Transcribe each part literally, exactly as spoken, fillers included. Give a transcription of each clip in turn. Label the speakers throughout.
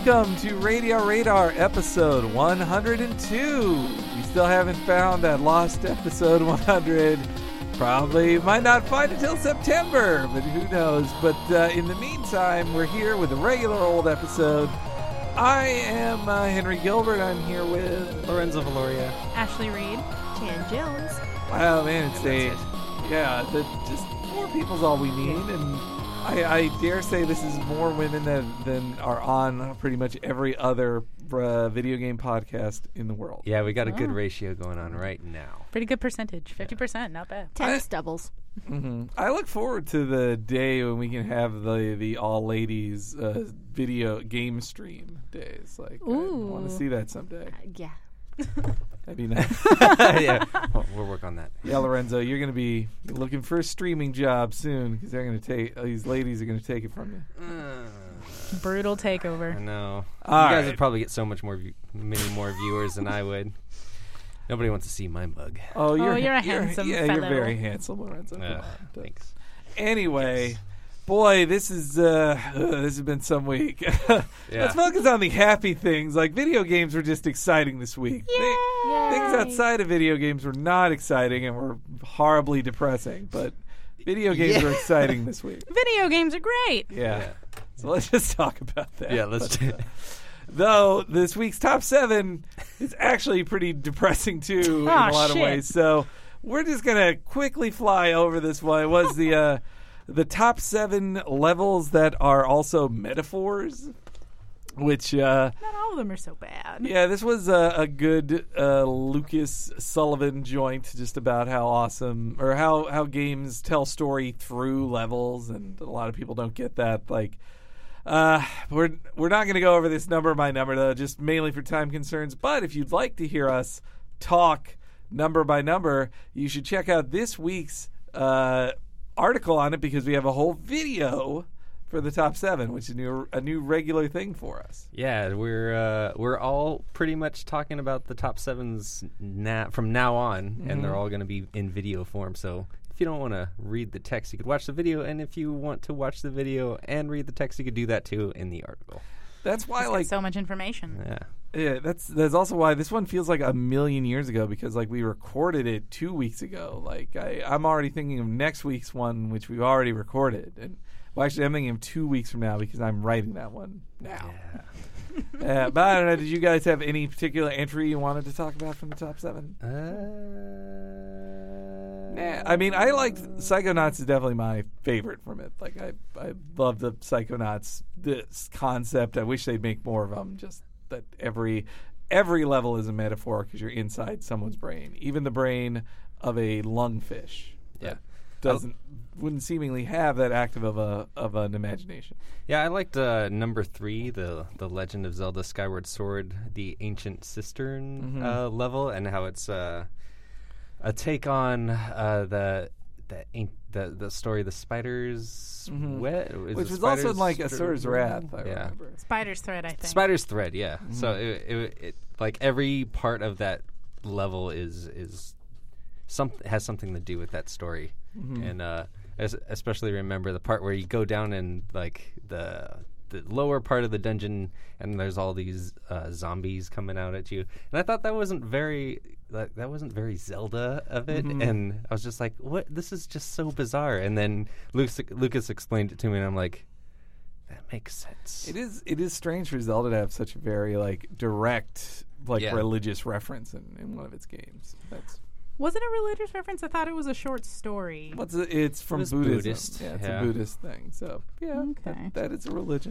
Speaker 1: Welcome to Radio Radar episode one hundred two. We still haven't found that lost episode one hundred. Probably might not find it till September, but who knows. But uh, in the meantime, we're here with a regular old episode. I am uh, Henry Gilbert. I'm here with
Speaker 2: Lorenzo Valoria,
Speaker 3: Ashley Reed, Jan Jones.
Speaker 1: Wow, man, it's a
Speaker 2: it.
Speaker 1: yeah. The, just more people's all we need, and I, I dare say this is more women than than are on pretty much every other uh, video game podcast in the world.
Speaker 2: Yeah, we got a good
Speaker 3: Oh.
Speaker 2: ratio going on right now.
Speaker 3: Pretty good percentage. fifty percent, not bad.
Speaker 4: Tennis doubles.
Speaker 1: Mm-hmm. I look forward to the day when we can have the the all ladies uh, video game stream days. Like, I want
Speaker 3: Ooh.
Speaker 1: to see that someday.
Speaker 4: Uh, yeah.
Speaker 1: That'd be nice.
Speaker 2: Yeah, well, we'll work on that.
Speaker 1: Yeah, Lorenzo, you're going to be looking for a streaming job soon because they're going to take these ladies are going to take it from you.
Speaker 2: Uh,
Speaker 3: Brutal
Speaker 2: I
Speaker 3: takeover.
Speaker 2: know.
Speaker 1: All
Speaker 2: you guys
Speaker 1: right.
Speaker 2: would probably get so much more, view- many more viewers than I would. Nobody wants to see my mug.
Speaker 1: Oh, you're,
Speaker 3: you're a handsome
Speaker 1: Yeah, you're
Speaker 3: fellow.
Speaker 1: very handsome, Lorenzo. Come
Speaker 2: Uh,
Speaker 1: on.
Speaker 2: thanks.
Speaker 1: Anyway,
Speaker 2: Yes.
Speaker 1: boy, this is uh, uh, this has been some week.
Speaker 2: Yeah.
Speaker 1: Let's focus on the happy things. Like video games were just exciting this week. Thi-
Speaker 4: Yay.
Speaker 1: Things outside of video games were not exciting and were horribly depressing. But video games
Speaker 2: Yeah.
Speaker 1: were exciting this week.
Speaker 3: Video games are great.
Speaker 1: Yeah.
Speaker 2: Yeah.
Speaker 1: So let's just talk about that.
Speaker 2: Yeah, let's
Speaker 1: But, uh, though this week's top seven is actually pretty depressing too in
Speaker 3: Aw,
Speaker 1: a lot
Speaker 3: shit.
Speaker 1: of ways. So we're just gonna quickly fly over this one. It was the uh, the top seven levels that are also metaphors, which uh,
Speaker 3: Not all of them are so bad.
Speaker 1: yeah, this was a, a good uh, Lucas Sullivan joint, just about how awesome or how how games tell story through levels, and a lot of people don't get that. Like. Uh, we're we're not going to go over this number by number though, just mainly for time concerns. But if you'd like to hear us talk number by number, you should check out this week's uh, article on it because we have a whole video for the top seven, which is a new a new regular thing for us.
Speaker 2: Yeah, we're uh, we're all pretty much talking about the top sevens na- from now on, and they're all going to be in video form. So if you don't want to read the text, you could watch the video, and if you want to watch the video and read the text, you could do that too in the article.
Speaker 1: That's why,
Speaker 3: It's got
Speaker 1: like,
Speaker 3: so much information.
Speaker 2: Yeah.
Speaker 1: yeah, that's that's also why this one feels like a million years ago because like we recorded it two weeks ago. Like I, I'm already thinking of next week's one, which we've already recorded, and well, actually, I'm thinking of two weeks from now because I'm writing that one now.
Speaker 2: Yeah.
Speaker 1: uh, but I don't know. Did you guys have any particular entry you wanted to talk about from the top seven?
Speaker 2: Uh,
Speaker 1: Nah, I mean, I liked Psychonauts is definitely my favorite from it. Like I, I love the Psychonauts this concept. I wish they'd make more of them. Just that every every level is a metaphor because you're inside someone's brain, even the brain of a lungfish.
Speaker 2: Yeah.
Speaker 1: that doesn't wouldn't seemingly have that active of a of an imagination.
Speaker 2: Yeah, I liked uh, number three, the the Legend of Zelda: Skyward Sword, the Ancient Cistern uh, level, and how it's uh, a take on uh, the the an- the the story of the Spider's Web, Is
Speaker 1: Which
Speaker 2: it
Speaker 1: was also
Speaker 2: Spider's
Speaker 1: like
Speaker 2: Dr-
Speaker 1: Asura's Wrath, I
Speaker 2: Yeah.
Speaker 1: remember.
Speaker 3: Spider's Thread, I think.
Speaker 2: Spider's Thread, yeah. So it, it, it like every part of that level is is some has something to do with that story, and uh, es- especially remember the part where you go down in like the the lower part of the dungeon, and there's all these uh, zombies coming out at you, and I thought that wasn't very. That, that wasn't very Zelda of it, and I was just like, "What? This is just so bizarre." And then Lucas, Lucas explained it to me, and I'm like, "That makes sense."
Speaker 1: It is it is strange for Zelda to have such a very like direct like
Speaker 2: Yeah.
Speaker 1: religious reference in, in one of its games. That's
Speaker 3: Was it a religious reference? I thought it was a short story.
Speaker 1: what's it, it's from
Speaker 2: was
Speaker 1: Buddhism.
Speaker 2: Buddhist,
Speaker 1: Yeah, it's
Speaker 2: yeah.
Speaker 1: a Buddhist thing. So yeah,
Speaker 3: Okay.
Speaker 1: that, that is a religion.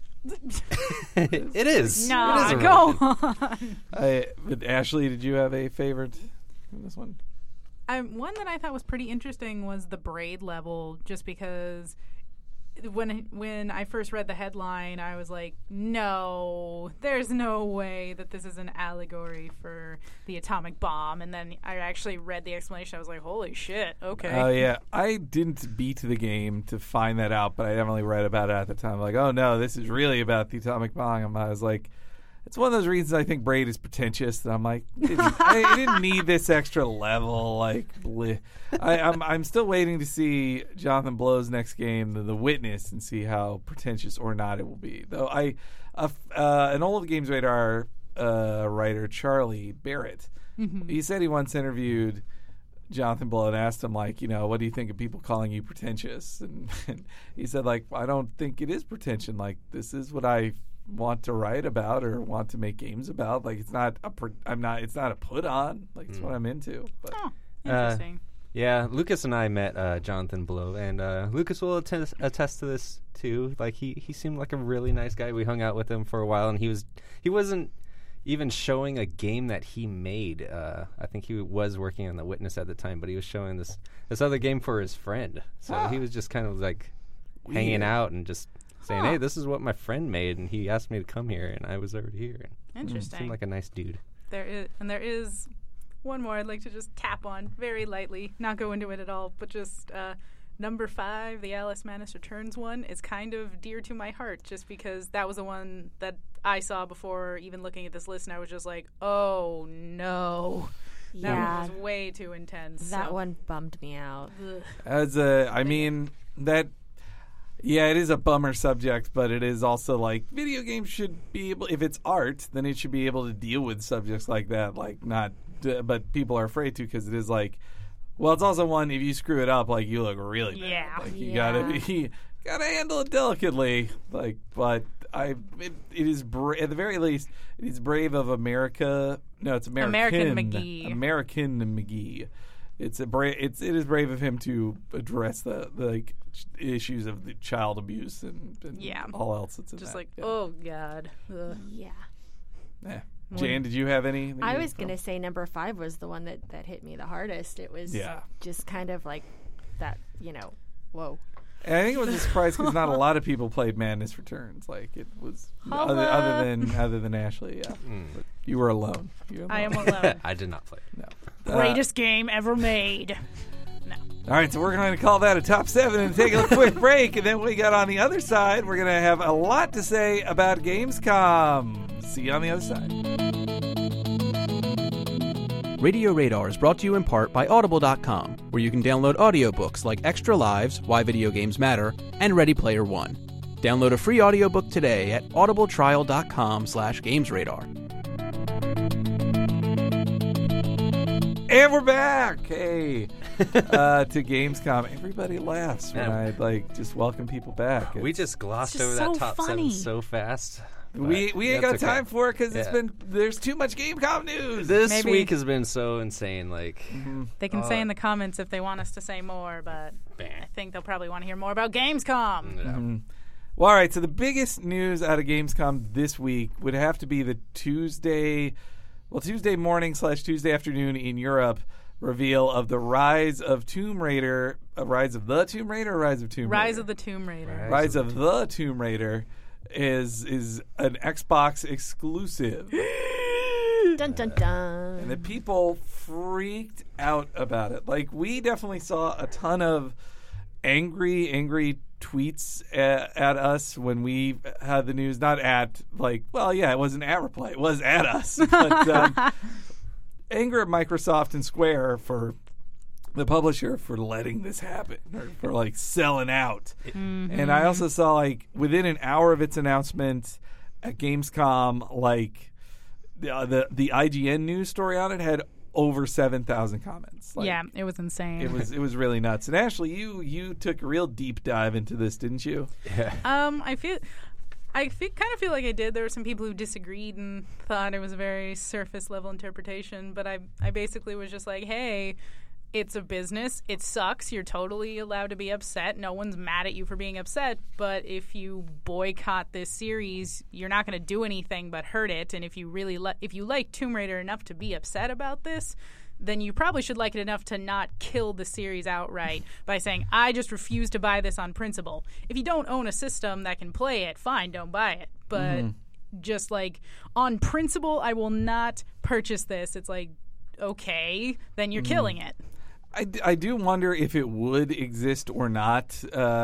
Speaker 2: It is.
Speaker 3: No,
Speaker 2: It is a
Speaker 3: go
Speaker 2: religion.
Speaker 3: on.
Speaker 1: I, but Ashley, did you have a favorite in this one?
Speaker 3: Um, one that I thought was pretty interesting was the braid level, just because when when I first read the headline, I was like, no, there's no way that this is an allegory for the atomic bomb. And then I actually read the explanation. I was like, holy shit, okay.
Speaker 1: Oh yeah, I didn't beat the game to find that out, but I definitely read about it at the time. Like, oh no, this is really about the atomic bomb. And I was like, it's one of those reasons I think Braid is pretentious. That I'm like, didn't, I didn't need this extra level. Like, bleh. I, I'm I'm still waiting to see Jonathan Blow's next game, The, the Witness, and see how pretentious or not it will be. Though I, uh, uh, an old Games Radar uh, writer, Charlie Barrett, mm-hmm. he said he once interviewed Jonathan Blow and asked him, like, you know, what do you think of people calling you pretentious? And, and he said, like, I don't think it is pretension. Like, this is what I want to write about or want to make games about. Like, it's not a, pre- I'm not, it's not a put on. Like, it's mm. what I'm into. But,
Speaker 3: oh, interesting.
Speaker 2: Uh, yeah, Lucas and I met uh, Jonathan Blow, and uh, Lucas will attest, attest to this too. Like, he, he seemed like a really nice guy. We hung out with him for a while, and he was he wasn't even showing a game that he made. Uh, I think he was working on The Witness at the time, but he was showing this this other game for his friend. So ah. he was just kind of like Weird. hanging out and just saying, huh. "Hey, this is what my friend made," and he asked me to come here, and I was already here.
Speaker 3: Interesting.
Speaker 2: Seemed like a nice dude.
Speaker 3: There is, and there is one more I'd like to just tap on very lightly, not go into it at all, but just uh, number five, the Alice Madness Returns one, is kind of dear to my heart, just because that was the one that I saw before even looking at this list, and I was just like, oh no.
Speaker 4: Yeah.
Speaker 3: That one was way too intense.
Speaker 4: That
Speaker 3: so.
Speaker 4: one bummed me out.
Speaker 1: As a, I mean, that, yeah, it is a bummer subject, but it is also like, video games should be able, if it's art, then it should be able to deal with subjects like that, like not, uh, but people are afraid to because it is like, well, it's also one, if you screw it up, like, you look really bad.
Speaker 3: Yeah.
Speaker 1: Like, you
Speaker 4: yeah.
Speaker 1: gotta be, gotta handle it delicately. Like, but I, it, it is, bra- at the very least, it is brave of America, no, it's American.
Speaker 3: American McGee.
Speaker 1: American McGee. It's a bra- It's it is brave of him to address the, the like ch- issues of the child abuse and, and
Speaker 3: yeah.
Speaker 1: all else that's in
Speaker 3: Just
Speaker 1: that.
Speaker 3: like,
Speaker 1: yeah.
Speaker 3: oh God. Ugh.
Speaker 4: Yeah.
Speaker 1: Yeah. Jan, did you have any?
Speaker 4: I was going to say number five was the one that, that hit me the hardest. It was
Speaker 1: yeah.
Speaker 4: just kind of like that, you know, whoa.
Speaker 1: And I think it was a surprise because not a lot of people played Madness Returns. Like, it was other, other than other than Ashley. Yeah, mm. But you were alone. You were alone.
Speaker 3: I am alone.
Speaker 2: I did not play.
Speaker 1: No.
Speaker 3: Greatest
Speaker 1: uh,
Speaker 3: game ever made. No.
Speaker 1: All right, so we're going to call that a top seven and take a quick break, and then we got on the other side. We're going to have a lot to say about Gamescom. See you on the other side.
Speaker 5: Radio Radar is brought to you in part by Audible dot com, where you can download audiobooks like Extra Lives, Why Video Games Matter, and Ready Player One. Download a free audiobook today at audibletrial.com slash gamesradar.
Speaker 1: And we're back! Hey! uh, to Gamescom. Everybody laughs when
Speaker 2: Yeah.
Speaker 1: I like just welcome people back.
Speaker 2: We
Speaker 1: It's-
Speaker 2: just glossed
Speaker 3: It's
Speaker 2: over
Speaker 3: just
Speaker 2: that
Speaker 3: so
Speaker 2: top
Speaker 3: funny.
Speaker 2: seven so fast.
Speaker 1: we we ain't
Speaker 2: That's
Speaker 1: got
Speaker 2: okay.
Speaker 1: time for it because it's
Speaker 2: Yeah.
Speaker 1: been there's too much Gamescom news.
Speaker 2: This
Speaker 3: Maybe-
Speaker 2: week has been so insane. Like,
Speaker 3: They can
Speaker 2: Uh,
Speaker 3: say in the comments if they want us to say more, but
Speaker 2: Bah.
Speaker 3: I think they'll probably want to hear more about Gamescom.
Speaker 2: you know,
Speaker 1: Mm-hmm. Well, all right. So the biggest news out of Gamescom this week would have to be the Tuesday, well, Tuesday morning slash Tuesday afternoon in Europe reveal of the Rise of Tomb Raider, uh, Rise of the Tomb Raider, or Rise of Tomb Raider,
Speaker 3: Rise of the Tomb Raider.
Speaker 2: Right.
Speaker 1: Rise of the Tomb Raider is is an Xbox exclusive.
Speaker 4: Dun dun dun.
Speaker 1: And the people freaked out about it. Like, we definitely saw a ton of angry, angry tweets at, at us when we had the news. Not at, like, well, yeah, it wasn't at Replay. It was at us. But um, anger at Microsoft and Square for the publisher for letting this happen, or for, like, selling out.
Speaker 3: Mm-hmm.
Speaker 1: And I also saw, like, within an hour of its announcement at Gamescom, like, the the, the I G N news story on it had over seven thousand comments. Like,
Speaker 3: Yeah, it was insane.
Speaker 1: it was it was really nuts. And Ashley, you you took a real deep dive into this, didn't you?
Speaker 3: Um, I feel, I feel, kind of feel like I did. There were some people who disagreed and thought it was a very surface level interpretation. But I, I basically was just like, hey, it's a business. It sucks. You're totally allowed to be upset. No one's mad at you for being upset. But if you boycott this series, you're not going to do anything but hurt it. And if you really li- if you like Tomb Raider enough to be upset about this, then you probably should like it enough to not kill the series outright by saying, I just refuse to buy this on principle. If you don't own a system that can play it, fine, don't buy it. But mm-hmm. just like, on principle, I will not purchase this. It's like, okay, then you're mm-hmm. killing it.
Speaker 1: I, I do wonder if it would exist or not uh,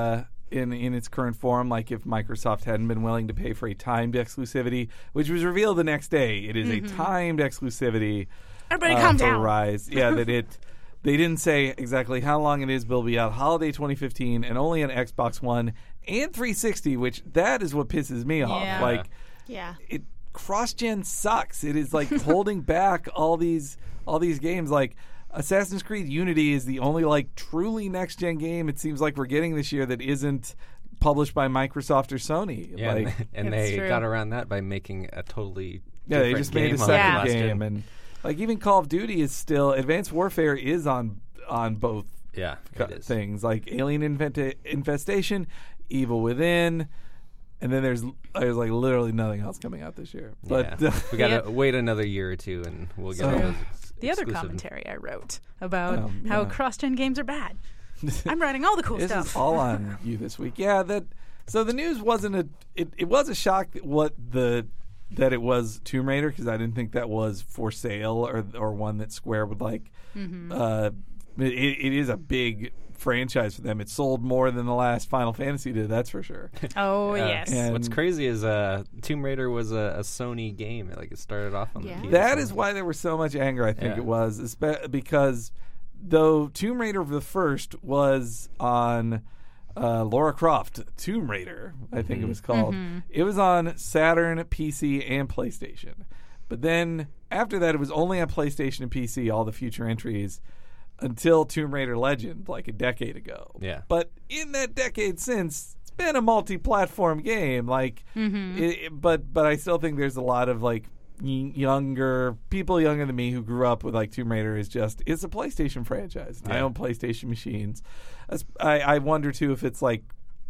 Speaker 1: in in its current form. Like if Microsoft hadn't been willing to pay for a timed exclusivity, which was revealed the next day, it is
Speaker 3: Mm-hmm.
Speaker 1: a timed exclusivity.
Speaker 3: Everybody
Speaker 1: uh,
Speaker 3: calm
Speaker 1: for
Speaker 3: down.
Speaker 1: Rise. Yeah, that it. They didn't say exactly how long it is, but it'll be out holiday twenty fifteen and only on Xbox One and three sixty, which that is what pisses me off.
Speaker 3: Yeah.
Speaker 1: Like,
Speaker 4: Yeah.
Speaker 1: it cross-gen sucks. It is like holding back all these all these games. Like Assassin's Creed Unity is the only like truly next-gen game it seems like we're getting this year that isn't published by Microsoft or Sony.
Speaker 2: Yeah,
Speaker 1: like,
Speaker 2: and, and
Speaker 3: It's
Speaker 2: they
Speaker 3: true.
Speaker 2: got around that by making a totally
Speaker 1: yeah, they
Speaker 2: different
Speaker 1: just made
Speaker 2: game
Speaker 1: a
Speaker 2: on
Speaker 1: second
Speaker 3: Yeah.
Speaker 2: last
Speaker 1: game,
Speaker 2: gen.
Speaker 1: and like even Call of Duty is still Advanced Warfare is on on both
Speaker 2: yeah,
Speaker 1: co-
Speaker 2: it is.
Speaker 1: things like Alien Invent- Infestation, Evil Within, and then there's there's like literally nothing else coming out this year. But
Speaker 2: yeah. we gotta
Speaker 3: Yep.
Speaker 2: wait another year or two, and we'll get
Speaker 1: So-
Speaker 2: all those ex-
Speaker 3: The other
Speaker 2: exclusive-
Speaker 3: commentary I wrote about
Speaker 1: Um,
Speaker 3: how
Speaker 1: yeah.
Speaker 3: cross-gen games are bad. I'm writing all the cool
Speaker 1: this
Speaker 3: stuff.
Speaker 1: is all on you this week. Yeah, that. So the news wasn't a. It, it was a shock that what the that it was Tomb Raider because I didn't think that was for sale or or one that Square would like.
Speaker 3: Mm-hmm.
Speaker 1: Uh, it, it is a big franchise for them. It sold more than the last Final Fantasy did. That's for sure.
Speaker 3: Oh,
Speaker 2: Yeah.
Speaker 3: yes.
Speaker 1: And-
Speaker 2: What's crazy is uh, Tomb Raider was a, a Sony game. Like it started off on
Speaker 4: Yeah.
Speaker 2: the P S.
Speaker 1: That is why there was so much anger. I think
Speaker 2: Yeah.
Speaker 1: it was espe- because though Tomb Raider the first was on uh, Lara Croft Tomb Raider, I think it was called. It was on Saturn, P C, and PlayStation. But then after that, it was only on PlayStation and P C. All the future entries until Tomb Raider Legend, like a decade ago.
Speaker 2: Yeah.
Speaker 1: But in that decade since, it's been a multi-platform game. Like, it, it- but but I still think there's a lot of like y- younger people younger than me who grew up with like Tomb Raider is just it's a PlayStation franchise. I
Speaker 2: Yeah.
Speaker 1: own PlayStation machines. As- I, I wonder too if it's like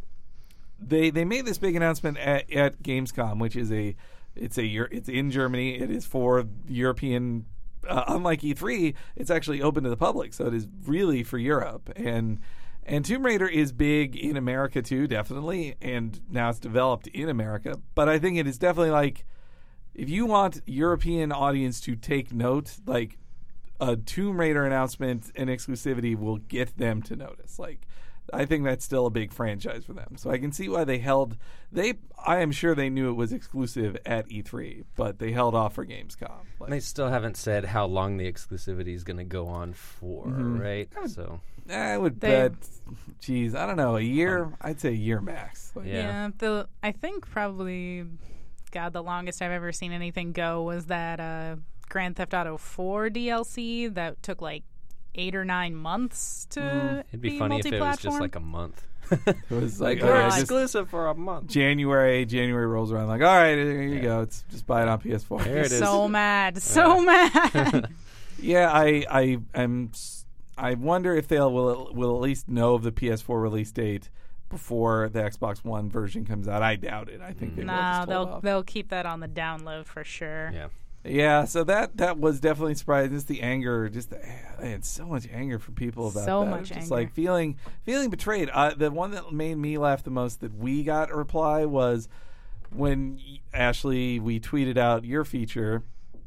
Speaker 1: they they made this big announcement at, at Gamescom, which is a it's a Euro- it's in Germany. It is for European. Uh, unlike E three, it's actually open to the public, so it is really for Europe. And and Tomb Raider is big in America too, definitely. And now it's developed in America, but I think it is definitely like if you want European audience to take note, like a Tomb Raider announcement and exclusivity will get them to notice. Like, I think that's still a big franchise for them. So I can see why they held. They, I am sure they knew it was exclusive at E three, but they held off for Gamescom. Like,
Speaker 2: And they still haven't said how long the exclusivity is going to go on for,
Speaker 1: Mm-hmm.
Speaker 2: right? So
Speaker 1: I would
Speaker 3: They-
Speaker 1: bet. Geez, I don't know. A year? I'd say a year max. Like,
Speaker 2: Yeah.
Speaker 3: Yeah, the I think probably, God, the longest I've ever seen anything go was that uh, Grand Theft Auto four D L C that took like eight or nine months to
Speaker 2: it'd be,
Speaker 3: be
Speaker 2: funny if it was
Speaker 3: multi-platform.
Speaker 2: just like a month.
Speaker 1: It was like,
Speaker 2: like
Speaker 1: oh,
Speaker 2: we're
Speaker 1: yeah, just
Speaker 2: exclusive for a month.
Speaker 1: January. January rolls around. Like, all right, here you go. It's just buy it on P S four.
Speaker 2: There it is.
Speaker 3: So mad, so mad.
Speaker 1: Yeah, I, I, am. s- I wonder if they'll will will at least know of the P S four release date before the Xbox One version comes out. I doubt it. I think they will
Speaker 3: no,
Speaker 1: just hold
Speaker 3: they'll
Speaker 1: off.
Speaker 3: they'll keep that on the download for sure.
Speaker 2: Yeah.
Speaker 1: Yeah, so that that was definitely surprising. Just the anger, just the, I had so much anger from people about
Speaker 3: So
Speaker 1: that.
Speaker 3: much
Speaker 1: It's just
Speaker 3: anger.
Speaker 1: like feeling feeling betrayed. Uh, the one that made me laugh the most that we got a reply was when y- Ashley we tweeted out your feature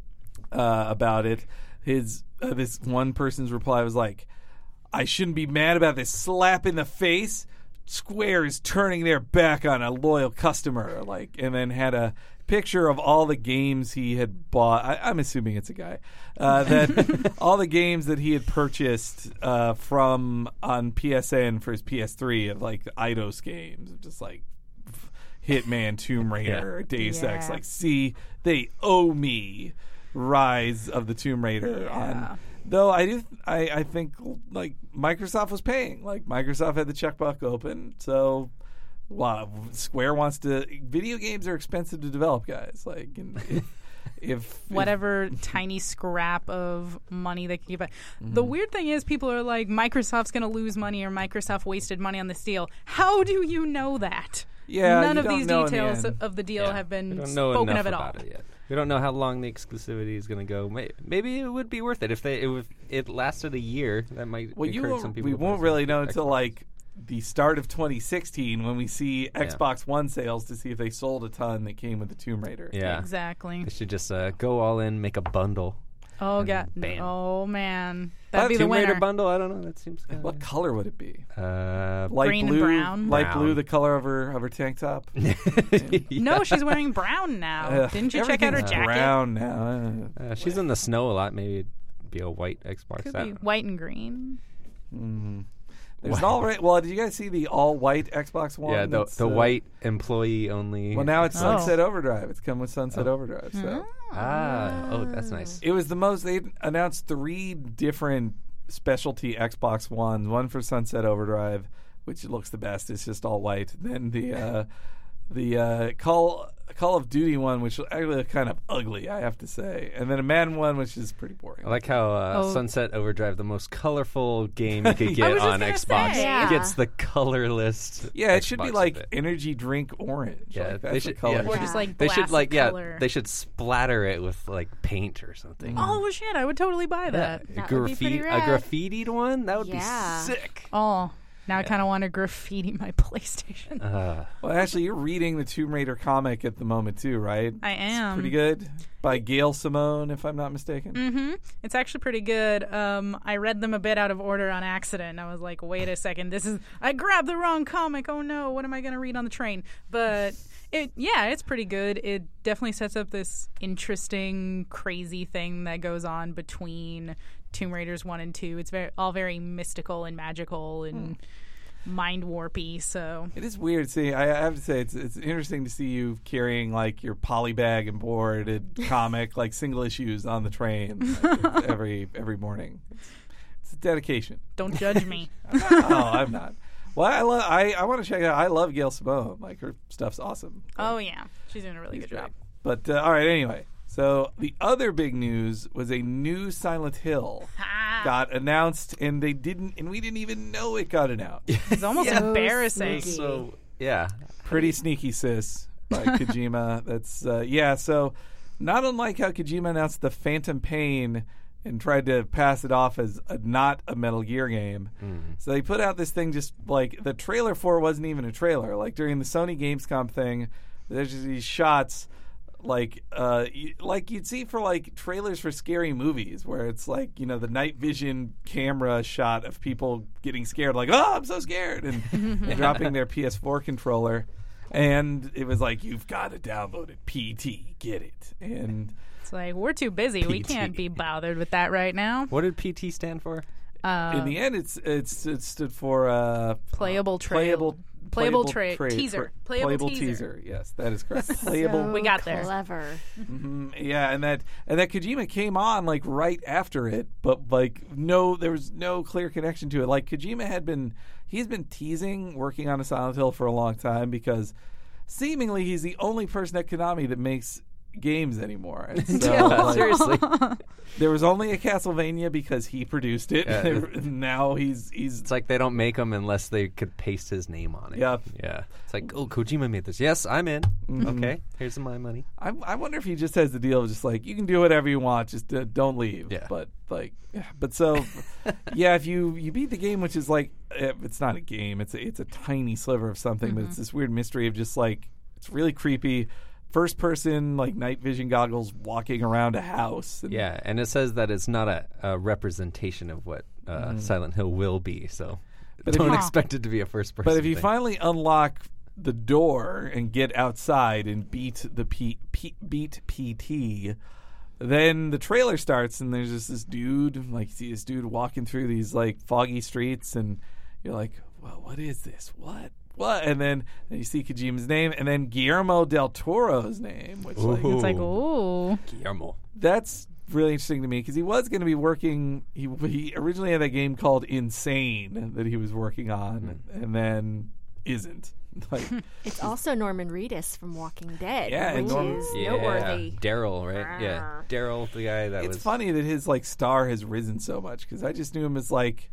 Speaker 1: uh, about it. His uh, this one person's reply was like, "I shouldn't be mad about this slap in the face. Square is turning their back on a loyal customer." Like, and then had a picture of all the games he had bought. I, I'm assuming it's a guy. Uh, that all the games that he had purchased uh, from on P S N for his P S three of like the Eidos games, just like Hitman, Tomb Raider, Deus Ex.
Speaker 3: Yeah.
Speaker 1: Like, see, they owe me Rise of the Tomb Raider.
Speaker 3: Yeah.
Speaker 1: On, though I do, I, I think like Microsoft was paying. Like Microsoft had the checkbook open, so. Wow, Square wants to. Video games are expensive to develop, guys. Like, and if, if
Speaker 3: Whatever tiny scrap of money they can give back.
Speaker 1: Mm-hmm.
Speaker 3: The weird thing is, people are like, Microsoft's going to lose money or Microsoft wasted money on this deal. How do you know that?
Speaker 1: Yeah,
Speaker 3: None
Speaker 1: you
Speaker 3: of
Speaker 1: don't
Speaker 3: these
Speaker 1: know in the
Speaker 3: details
Speaker 1: end.
Speaker 3: of the deal
Speaker 2: Yeah.
Speaker 3: have
Speaker 2: We
Speaker 3: been
Speaker 2: don't know
Speaker 3: spoken
Speaker 2: enough
Speaker 3: of at all.
Speaker 2: about it yet. We don't know how long the exclusivity is going to go. May- Maybe it would be worth it if they if it lasted a year. That might
Speaker 1: well, you
Speaker 2: encourage
Speaker 1: won't,
Speaker 2: some people.
Speaker 1: we
Speaker 2: to play
Speaker 1: won't
Speaker 2: some
Speaker 1: really know
Speaker 2: Xbox
Speaker 1: until
Speaker 2: One.
Speaker 1: like the start of twenty sixteen when we see Xbox One sales to see if they sold a ton that came with the Tomb Raider.
Speaker 2: Yeah,
Speaker 3: Exactly.
Speaker 2: they should just uh, go all in, make a bundle.
Speaker 3: Oh god.
Speaker 2: Bam.
Speaker 3: Oh man. That'd
Speaker 1: But
Speaker 3: be the
Speaker 2: Tomb Raider
Speaker 3: winner.
Speaker 2: bundle. I don't know. That seems kind
Speaker 1: What color would it be?
Speaker 2: Uh,
Speaker 1: Light
Speaker 3: Green and
Speaker 1: blue,
Speaker 3: brown?
Speaker 1: light
Speaker 2: Brown.
Speaker 1: blue, the color of her of her tank top.
Speaker 3: No, she's wearing brown now.
Speaker 1: Uh,
Speaker 3: Didn't you check out her
Speaker 1: everything's
Speaker 3: jacket?
Speaker 1: Brown now.
Speaker 2: uh, she's in the snow a lot. Maybe it'd be a white Xbox.
Speaker 3: Could
Speaker 2: I
Speaker 3: be
Speaker 2: don't know.
Speaker 3: white and green.
Speaker 1: Mm. There's an all right. Well, did you guys see the all white Xbox One?
Speaker 2: Yeah, the,
Speaker 1: that's,
Speaker 2: the
Speaker 1: uh,
Speaker 2: white employee only.
Speaker 1: Well, now it's
Speaker 3: Oh.
Speaker 1: Sunset Overdrive. It's come with Sunset
Speaker 2: Oh.
Speaker 1: Overdrive. So
Speaker 2: Ah, oh, that's nice.
Speaker 1: it was the most. They announced three different specialty Xbox Ones. One for Sunset Overdrive, which looks the best. It's just all white. Then the uh, the uh, Call Call of Duty one, which actually looked kind of ugly, I have to say. And then a Madden one, which is pretty boring.
Speaker 2: I like how uh,
Speaker 3: Oh.
Speaker 2: Sunset Overdrive, the most colorful game you could
Speaker 1: I
Speaker 2: get
Speaker 3: was just
Speaker 2: on
Speaker 3: gonna
Speaker 2: Xbox,
Speaker 3: say.
Speaker 4: Yeah.
Speaker 2: gets the colorless.
Speaker 1: Yeah, it should be
Speaker 2: Xbox
Speaker 1: like
Speaker 2: with it.
Speaker 1: energy drink orange.
Speaker 2: Yeah,
Speaker 1: like,
Speaker 2: they
Speaker 1: that's
Speaker 2: should-
Speaker 1: the color.
Speaker 2: yeah.
Speaker 3: Or
Speaker 4: Yeah.
Speaker 3: just like
Speaker 2: They
Speaker 3: glass
Speaker 2: should like
Speaker 3: color.
Speaker 2: yeah, they should splatter it with like paint or something.
Speaker 3: Oh shit! I would totally buy that.
Speaker 2: a
Speaker 4: That would be pretty
Speaker 2: graffiti, a
Speaker 4: rad.
Speaker 2: graffitied one that would
Speaker 4: Yeah.
Speaker 2: be sick.
Speaker 3: Oh, now I kind of want to graffiti my PlayStation.
Speaker 2: Uh,
Speaker 1: Well, actually, you're reading the Tomb Raider comic at the moment too, right?
Speaker 3: I am.
Speaker 1: Pretty good. By Gail Simone, if I'm not mistaken.
Speaker 3: Mm-hmm. It's actually pretty good. Um, I read them a bit out of order on accident. And I was like, wait a second, this is I grabbed the wrong comic. Oh no, what am I gonna read on the train? But it, yeah, it's pretty good. It definitely sets up this interesting, crazy thing that goes on between Tomb Raiders one and two. It's very all very mystical and magical and mind warpy. So
Speaker 1: It is weird. See, I I have to say, it's it's interesting to see you carrying like your poly bag and board and comic, like single issues on the train like, every every morning. It's, it's a dedication.
Speaker 3: don't judge me.
Speaker 1: Oh, I'm not. Well, I love. I, I want to check it out. I love Gail Simone. Like her stuff's awesome.
Speaker 3: Oh yeah, she's doing a really
Speaker 1: She's
Speaker 3: good
Speaker 1: great.
Speaker 3: job.
Speaker 1: But uh, all right. Anyway, so the other big news was a new Silent Hill
Speaker 3: Ah,
Speaker 1: got announced, and they didn't, and we didn't even know it got announced.
Speaker 3: it's almost
Speaker 4: So
Speaker 3: embarrassing.
Speaker 4: sneaky.
Speaker 2: so yeah,
Speaker 1: Pretty Sneaky Sis by Kojima. That's uh, yeah. So not unlike how Kojima announced the Phantom Pain and tried to pass it off as a, not a Metal Gear game. So they put out this thing, just like the trailer for it wasn't even a trailer. Like during the Sony Gamescom thing, there's just these shots. Like, uh, y- like you'd see for like trailers for scary movies, where it's like, you know, the night vision camera shot of people getting scared, like, oh, I'm so scared, and, and dropping their P S four controller, and it was like, you've got to download it, P T, get it, and
Speaker 3: It's like we're too busy. We
Speaker 2: P T.
Speaker 3: can't be bothered with that right now.
Speaker 2: what did P T stand for?
Speaker 3: Uh,
Speaker 1: in the end, it's it's it stood for uh,
Speaker 3: Playable trail.
Speaker 1: playable.
Speaker 3: Playable
Speaker 1: tra-
Speaker 3: tra- teaser.
Speaker 1: tra-
Speaker 3: Playable teaser.
Speaker 1: Yes, that is correct. Playable.
Speaker 4: So
Speaker 3: We got there.
Speaker 4: Clever.
Speaker 1: Mhm, yeah, and that and that Kojima came on like right after it, but like no, there was no clear connection to it. Like Kojima had been, he's been teasing working on a Silent Hill for a long time because seemingly he's the only person at Konami that makes games anymore. And so, like,
Speaker 2: Seriously,
Speaker 1: there was only a Castlevania because he produced it.
Speaker 2: Yeah.
Speaker 1: Now he's he's
Speaker 2: it's like they don't make them unless they could paste his name on it.
Speaker 1: Yep.
Speaker 2: Yeah. It's like, oh, Kojima made this. Yes, I'm in.
Speaker 1: Mm-hmm.
Speaker 2: Okay, here's my money.
Speaker 1: I, I wonder if he just has the deal of just like, you can do whatever you want, just uh, don't leave.
Speaker 2: Yeah.
Speaker 1: But like, yeah. But so, yeah, if you you beat the game, which is like, eh, it's not a game, it's a, it's a tiny sliver of something, but it's this weird mystery of just like, it's really creepy. First person, like night vision goggles, walking around a house. And
Speaker 2: Yeah, and it says that it's not a, a representation of what uh, Silent Hill will be, so
Speaker 1: But if
Speaker 2: don't
Speaker 1: you-
Speaker 2: expect it to be a first person.
Speaker 1: But if you
Speaker 2: thing.
Speaker 1: finally unlock the door and get outside and beat the P, P, beat P T, then the trailer starts and there's just this dude, like you see this dude walking through these like foggy streets, and you're like, well, what is this? What? What? And then, then you see Kojima's name, and then Guillermo del Toro's name, which like,
Speaker 3: It's like,
Speaker 2: Ooh.
Speaker 3: ooh.
Speaker 2: Guillermo.
Speaker 1: that's really interesting to me because he was going to be working. He he originally had that game called Insane that he was working on, and then isn't. Like,
Speaker 4: It's also Norman Reedus from Walking Dead,
Speaker 1: Yeah, and
Speaker 4: which
Speaker 1: Norman-
Speaker 4: is
Speaker 2: Yeah,
Speaker 4: noteworthy.
Speaker 2: Daryl, right? Yeah, Daryl, the guy that
Speaker 1: it's
Speaker 2: was.
Speaker 1: funny that his like star has risen so much because I just knew him as like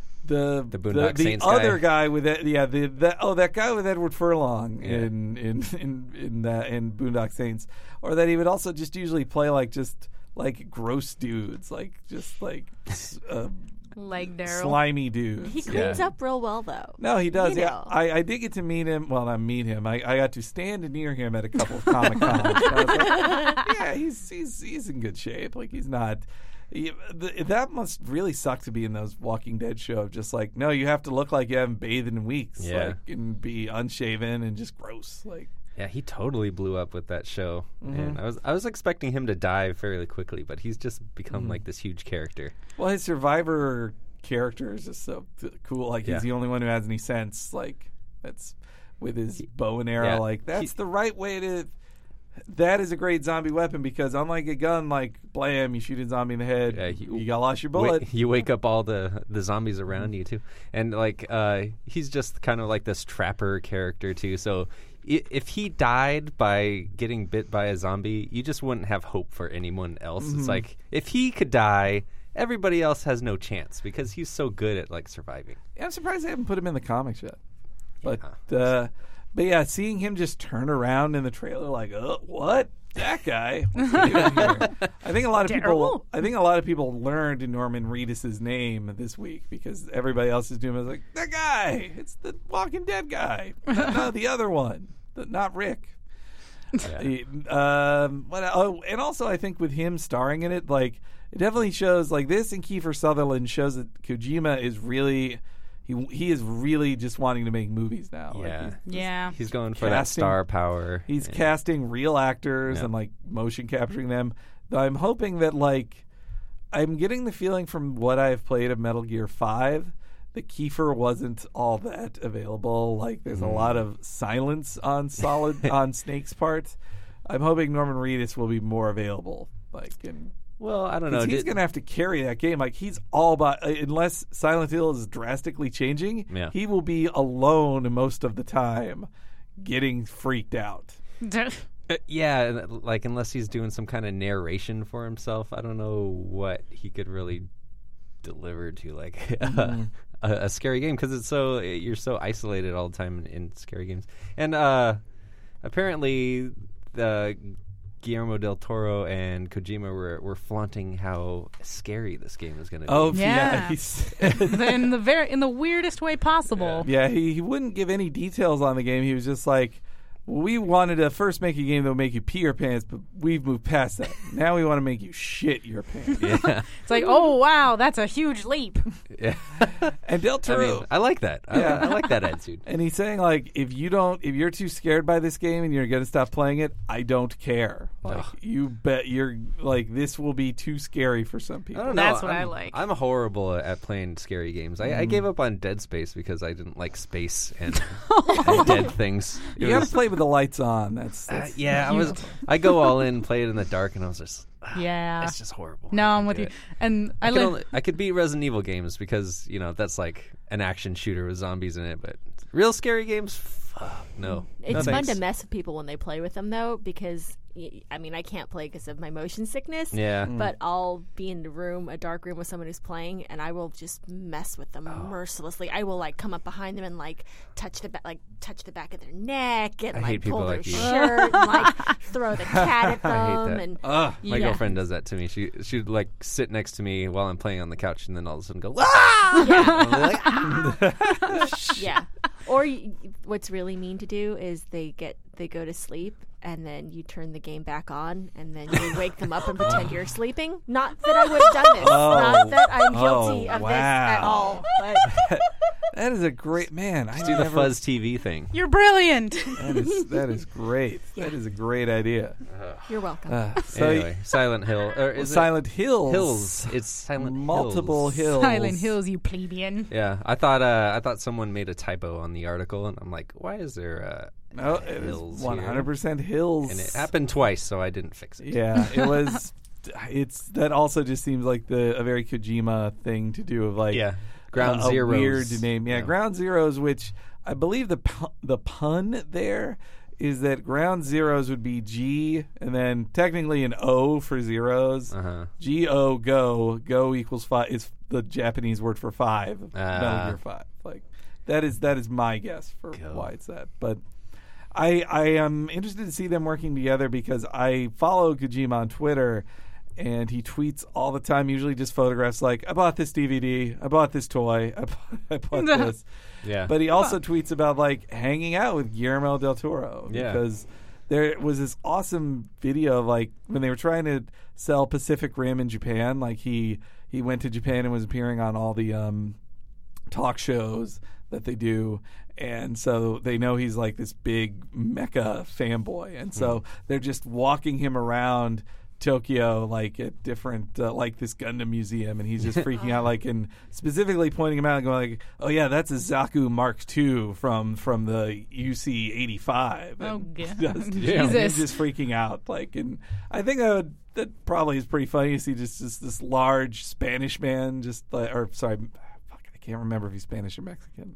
Speaker 1: the
Speaker 2: The Boondock
Speaker 1: the,
Speaker 2: Saints
Speaker 1: other
Speaker 2: guy.
Speaker 1: guy with that yeah the, the oh that guy with Edward Furlong
Speaker 2: Yeah.
Speaker 1: in in in in that in Boondock Saints, or that he would also just usually play like just like gross dudes, like just like s- uh,
Speaker 3: Like Daryl.
Speaker 1: slimy dudes.
Speaker 4: He cleans
Speaker 2: Yeah.
Speaker 4: up real well, though.
Speaker 1: No, he does.
Speaker 4: You
Speaker 1: Yeah,
Speaker 4: know.
Speaker 1: I, I did get to meet him. Well, not meet him. I, I got to stand near him at a couple of Comic Cons. I was like, yeah, he's he's he's in good shape. Like he's not. Yeah, th- that must really suck to be in those Walking Dead show. Just like, no, you have to look like you haven't bathed in weeks,
Speaker 2: Yeah.
Speaker 1: like, and be unshaven and just gross. Like,
Speaker 2: Yeah, he totally blew up with that show, and I was I was expecting him to die fairly quickly, but he's just become like this huge character.
Speaker 1: well, his Survivor character is just so th- cool. Like,
Speaker 2: Yeah.
Speaker 1: he's the only one who has any sense. Like, that's with his bow and arrow.
Speaker 2: yeah,
Speaker 1: like, that's
Speaker 2: he-
Speaker 1: the right way to. That is a great zombie weapon because unlike a gun, like blam, you shoot a zombie in the head,
Speaker 2: Yeah, he-
Speaker 1: you got lost your
Speaker 2: Wa-
Speaker 1: bullet.
Speaker 2: you wake up all the the zombies around you too, and like uh, he's just kind of like this trapper character too. So i- if he died by getting bit by a zombie, you just wouldn't have hope for anyone else.
Speaker 1: Mm-hmm.
Speaker 2: It's like if he could die, everybody else has no chance because he's so good at like surviving.
Speaker 1: I'm surprised they haven't put him in the comics yet. But uh, but yeah, seeing him just turn around in the trailer, like, oh, what? That guy? What's he doing here? I think a lot of people.
Speaker 3: Terrible.
Speaker 1: I think a lot of people learned Norman Reedus' name this week because everybody else is doing it. Like that guy. It's the Walking Dead guy. no, no, the other one, the, not Rick. He- um, what, oh, and also I think with him starring in it, like it definitely shows like this and Kiefer Sutherland shows that Kojima is really he he is really just wanting to make movies now. Like,
Speaker 2: Yeah.
Speaker 1: he's,
Speaker 3: Yeah.
Speaker 2: He's going for that
Speaker 1: Casting-
Speaker 2: star power.
Speaker 1: he's
Speaker 2: and-
Speaker 1: casting real actors
Speaker 2: Yeah.
Speaker 1: and like motion capturing them. Though I'm hoping that like I'm getting the feeling from what I've played of Metal Gear five that Kiefer wasn't all that available. Like there's a lot of silence on solid on Snake's part. I'm hoping Norman Reedus will be more available. Like and
Speaker 2: Well, I don't know.
Speaker 1: 'cause he's
Speaker 2: Did-
Speaker 1: gonna have to carry that game. Like he's all about uh, unless Silent Hill is drastically changing,
Speaker 2: Yeah.
Speaker 1: he will be alone most of the time, getting freaked out.
Speaker 2: Uh, yeah, and, like unless he's doing some kind of narration for himself, I don't know what he could really deliver to like
Speaker 1: Mm-hmm.
Speaker 2: a, a scary game because it's so you're so isolated all the time in, in scary games. And uh, apparently, the Guillermo del Toro and Kojima were were flaunting how scary this game is going to be.
Speaker 1: Oh yeah,
Speaker 3: Yeah.
Speaker 1: he's,
Speaker 3: in the very in the weirdest way possible.
Speaker 1: yeah. He, he wouldn't give any details on the game. He was just like, we wanted to first make a game that would make you pee your pants, but we've moved past that. Now we want to make you shit your pants.
Speaker 2: yeah,
Speaker 3: It's like, oh wow, that's a huge leap.
Speaker 2: yeah.
Speaker 1: And Del
Speaker 2: I
Speaker 1: Toro.
Speaker 2: mean, I like that. I,
Speaker 1: Yeah.
Speaker 2: I like that attitude.
Speaker 1: And he's saying like, if you don't, if you're too scared by this game and you're gonna stop playing it, I don't care. Like
Speaker 2: Ugh.
Speaker 1: you bet you're like this will be too scary for some people.
Speaker 2: I don't know.
Speaker 3: That's what I
Speaker 2: I'm-
Speaker 3: like.
Speaker 2: I'm horrible at playing scary games. I, I
Speaker 1: Mm.
Speaker 2: gave up on Dead Space because I didn't like space and, and dead things. It
Speaker 1: You got to
Speaker 2: was-
Speaker 1: play with the lights on. That's,
Speaker 2: uh,
Speaker 1: that's
Speaker 2: yeah, I was. I go all in, play it in the dark, and I was just. ah,
Speaker 3: Yeah.
Speaker 2: it's just horrible.
Speaker 3: No,
Speaker 2: I
Speaker 3: I'm
Speaker 2: can't
Speaker 3: with
Speaker 2: do
Speaker 3: you.
Speaker 2: it.
Speaker 3: And I,
Speaker 2: I could,
Speaker 3: live.
Speaker 2: only, I could beat Resident Evil games because you know that's like an action shooter with zombies in it, but real scary games, fuck, no.
Speaker 4: It's
Speaker 2: no
Speaker 4: fun
Speaker 2: thanks.
Speaker 4: to mess with people when they play with them, though, because y- I mean, I can't play because of my motion sickness.
Speaker 2: Yeah.
Speaker 4: But I'll be in the room, a dark room with someone who's playing, and I will just mess with them
Speaker 2: Oh.
Speaker 4: mercilessly. I will like come up behind them and like touch the ba- like touch the back of their neck and
Speaker 2: I
Speaker 4: like
Speaker 2: hate people
Speaker 4: pull
Speaker 2: like
Speaker 4: their
Speaker 2: you.
Speaker 4: shirt and like throw the cat at them.
Speaker 2: I hate that.
Speaker 4: And
Speaker 1: Ugh.
Speaker 2: My
Speaker 4: Yeah.
Speaker 2: girlfriend does that to me. She she'd like sit next to me while I'm playing on the couch, and then all of a sudden go, ah! And I'm like, "Ah!"
Speaker 4: yeah. Or y what's really mean to do is they get they go to sleep and then you turn the game back on and then you wake them up and pretend you're sleeping. Not that I would have done this.
Speaker 1: Oh.
Speaker 4: Not that I'm guilty
Speaker 1: Oh,
Speaker 4: of this at
Speaker 1: wow.
Speaker 4: all. But
Speaker 1: That is a great man. I
Speaker 2: do the
Speaker 1: never,
Speaker 2: Fuzz T V thing.
Speaker 3: You're brilliant.
Speaker 1: That is that is great. That is a great idea.
Speaker 4: you're welcome.
Speaker 1: Uh, so
Speaker 2: Anyway, Silent Hill. Or is it
Speaker 1: Silent Hills.
Speaker 2: Hills. It's Silent
Speaker 1: Multiple
Speaker 2: Hills.
Speaker 1: hills.
Speaker 3: Silent Hills, you plebeian.
Speaker 2: Yeah, I thought uh, I thought someone made a typo on the article, and I'm like, why is there uh,
Speaker 1: No, it
Speaker 2: Hills
Speaker 1: was
Speaker 2: here?
Speaker 1: one hundred percent hills.
Speaker 2: And it happened twice, so I didn't fix it.
Speaker 1: Yeah, it was. It's that also just seems like the a very Kojima thing to do of like
Speaker 2: Yeah. Ground
Speaker 1: a, a
Speaker 2: Zeroes.
Speaker 1: weird name. Yeah,
Speaker 2: Yeah.
Speaker 1: Ground Zeroes, which I believe the pu- the pun there is that Ground Zeroes would be G and then technically an O for zeros.
Speaker 2: Uh-huh.
Speaker 1: G O go go equals five is the Japanese word for five. Metal
Speaker 2: Ah.
Speaker 1: Gear Five. Like that is that is my guess for
Speaker 2: Go.
Speaker 1: why it's that. But I I am interested to see them working together because I follow Kojima on Twitter. And he tweets all the time, usually just photographs like, I bought this D V D, I bought this toy, I bought, I bought this.
Speaker 2: Yeah.
Speaker 1: But he also tweets about like hanging out with Guillermo del Toro
Speaker 2: Yeah.
Speaker 1: because there was this awesome video of like when they were trying to sell Pacific Rim in Japan. Like he he went to Japan and was appearing on all the um, talk shows that they do, and so they know he's like this big mecha fanboy, and so mm. they're just walking him around Tokyo, like at different, uh, like this Gundam museum, and he's just freaking out, like, and specifically pointing him out and going, like, "Oh yeah, that's a Zaku Mark two from from the U C eighty-five."
Speaker 3: Oh
Speaker 1: and
Speaker 3: God,
Speaker 1: just,
Speaker 3: Jesus!
Speaker 1: He's just freaking out, like, and I think that would, that probably is pretty funny to see just, just this large Spanish man, just like, or sorry. I can't remember if he's Spanish or Mexican.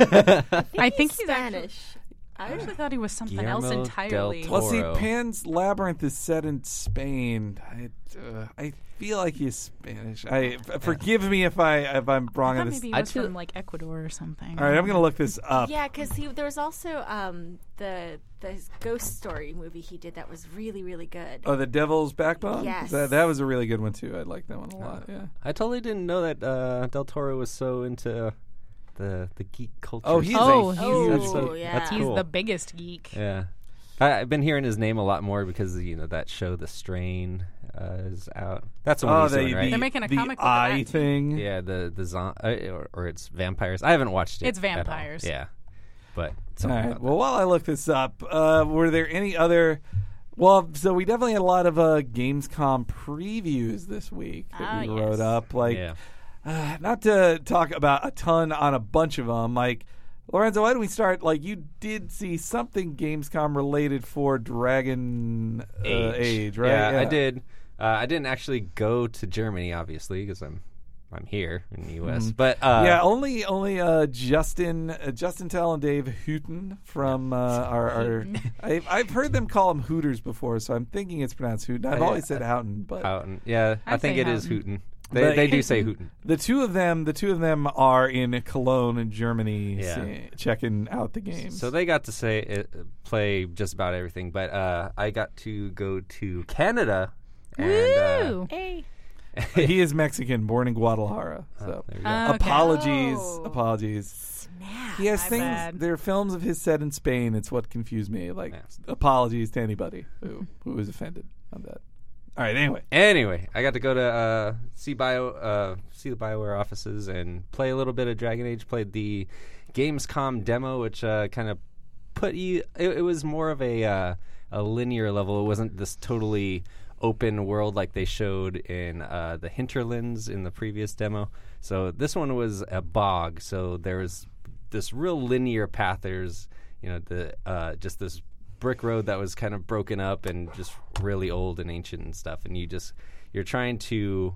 Speaker 3: I think he's
Speaker 4: Spanish.
Speaker 3: I actually thought he was something
Speaker 2: Guillermo
Speaker 3: else entirely.
Speaker 2: del
Speaker 1: Well, see,
Speaker 2: Toro.
Speaker 1: Pan's Labyrinth is set in Spain. I, uh, I feel like he's Spanish. I f- forgive me if I if I'm wrong
Speaker 3: I
Speaker 1: on
Speaker 3: thought
Speaker 1: this.
Speaker 3: maybe he
Speaker 2: I
Speaker 3: was
Speaker 2: feel-
Speaker 3: from like Ecuador or something.
Speaker 1: All right, I'm gonna look this up.
Speaker 4: Yeah, because there was also um, the the ghost story movie he did that was really really good.
Speaker 1: Oh, the Devil's Backbone.
Speaker 4: Yes.
Speaker 1: that that was a really good one too. I like that one a lot. Yeah.
Speaker 2: I totally didn't know that uh, Del Toro was so into the the geek culture.
Speaker 1: Oh, he's
Speaker 3: Oh,
Speaker 1: a
Speaker 3: he's-
Speaker 1: huge.
Speaker 2: That's so-
Speaker 4: yeah.
Speaker 2: that's
Speaker 3: He's
Speaker 2: cool.
Speaker 3: the biggest geek.
Speaker 2: Yeah, I, I've been hearing his name a lot more because you know that show, The Strain, uh, is out. That's the one
Speaker 1: Oh,
Speaker 2: he's
Speaker 1: the,
Speaker 2: doing, right?
Speaker 1: the,
Speaker 3: They're making a
Speaker 1: the
Speaker 3: comic book of
Speaker 1: eye
Speaker 3: that, too.
Speaker 1: thing.
Speaker 2: Yeah, the the zon- uh, or, or it's vampires. I haven't watched it.
Speaker 3: It's
Speaker 2: at all.
Speaker 3: vampires.
Speaker 2: Yeah, but
Speaker 1: All
Speaker 2: something
Speaker 1: right.
Speaker 2: about
Speaker 1: Well, while I look this up, uh, were there any other? Well, so we definitely had a lot of uh, Gamescom previews this week that
Speaker 3: Ah,
Speaker 1: we
Speaker 3: yes.
Speaker 1: wrote up.
Speaker 2: that.
Speaker 1: Like,
Speaker 2: yeah.
Speaker 1: uh, not to talk about a ton on a bunch of them. Like, Lorenzo, why don't we start? Like, you did see something Gamescom related for Dragon uh, Age, right?
Speaker 2: Yeah, I did. Uh, I didn't actually go to Germany, obviously, because I'm I'm here in the U S. But uh,
Speaker 1: yeah, only only uh, Justin uh, Justin Tell and Dave Hooten from uh, our. our I've, I've heard them call them Hooters before, so I'm thinking it's pronounced Hooten. I've
Speaker 2: I-
Speaker 1: always said Houghton, but
Speaker 2: Houghton. Yeah, I
Speaker 3: I'd
Speaker 2: think
Speaker 3: say
Speaker 2: it is
Speaker 3: Houghton.
Speaker 2: Hooten. They
Speaker 1: But-
Speaker 2: they do say Hooten.
Speaker 1: the two of them, the two of them are in Cologne, in Germany,
Speaker 2: Yeah.
Speaker 1: see- checking out the games.
Speaker 2: So they got to say it, play just about everything, but uh, I got to go to Canada. And, uh,
Speaker 3: Woo!
Speaker 4: Hey.
Speaker 1: he is Mexican, born in Guadalajara. So
Speaker 2: there you go.
Speaker 3: Uh, Okay.
Speaker 1: apologies,
Speaker 4: Oh.
Speaker 1: apologies.
Speaker 4: Snap.
Speaker 1: He has
Speaker 3: My
Speaker 1: things.
Speaker 3: bad.
Speaker 1: There are films of his set in Spain. It's what confused me. Like
Speaker 2: Yeah.
Speaker 1: apologies to anybody who who was offended on that. All right. Anyway,
Speaker 2: Anyway, I got to go to uh, see Bio, uh, see the BioWare offices and play a little bit of Dragon Age. Played the Gamescom demo, which uh, kind of put you. It, it was more of a uh, a linear level. It wasn't this totally open world like they showed in uh, the Hinterlands in the previous demo. So this one was a bog. So there was this real linear path. There's you know the uh, just this brick road that was kind of broken up and just really old and ancient and stuff. And you just you're trying to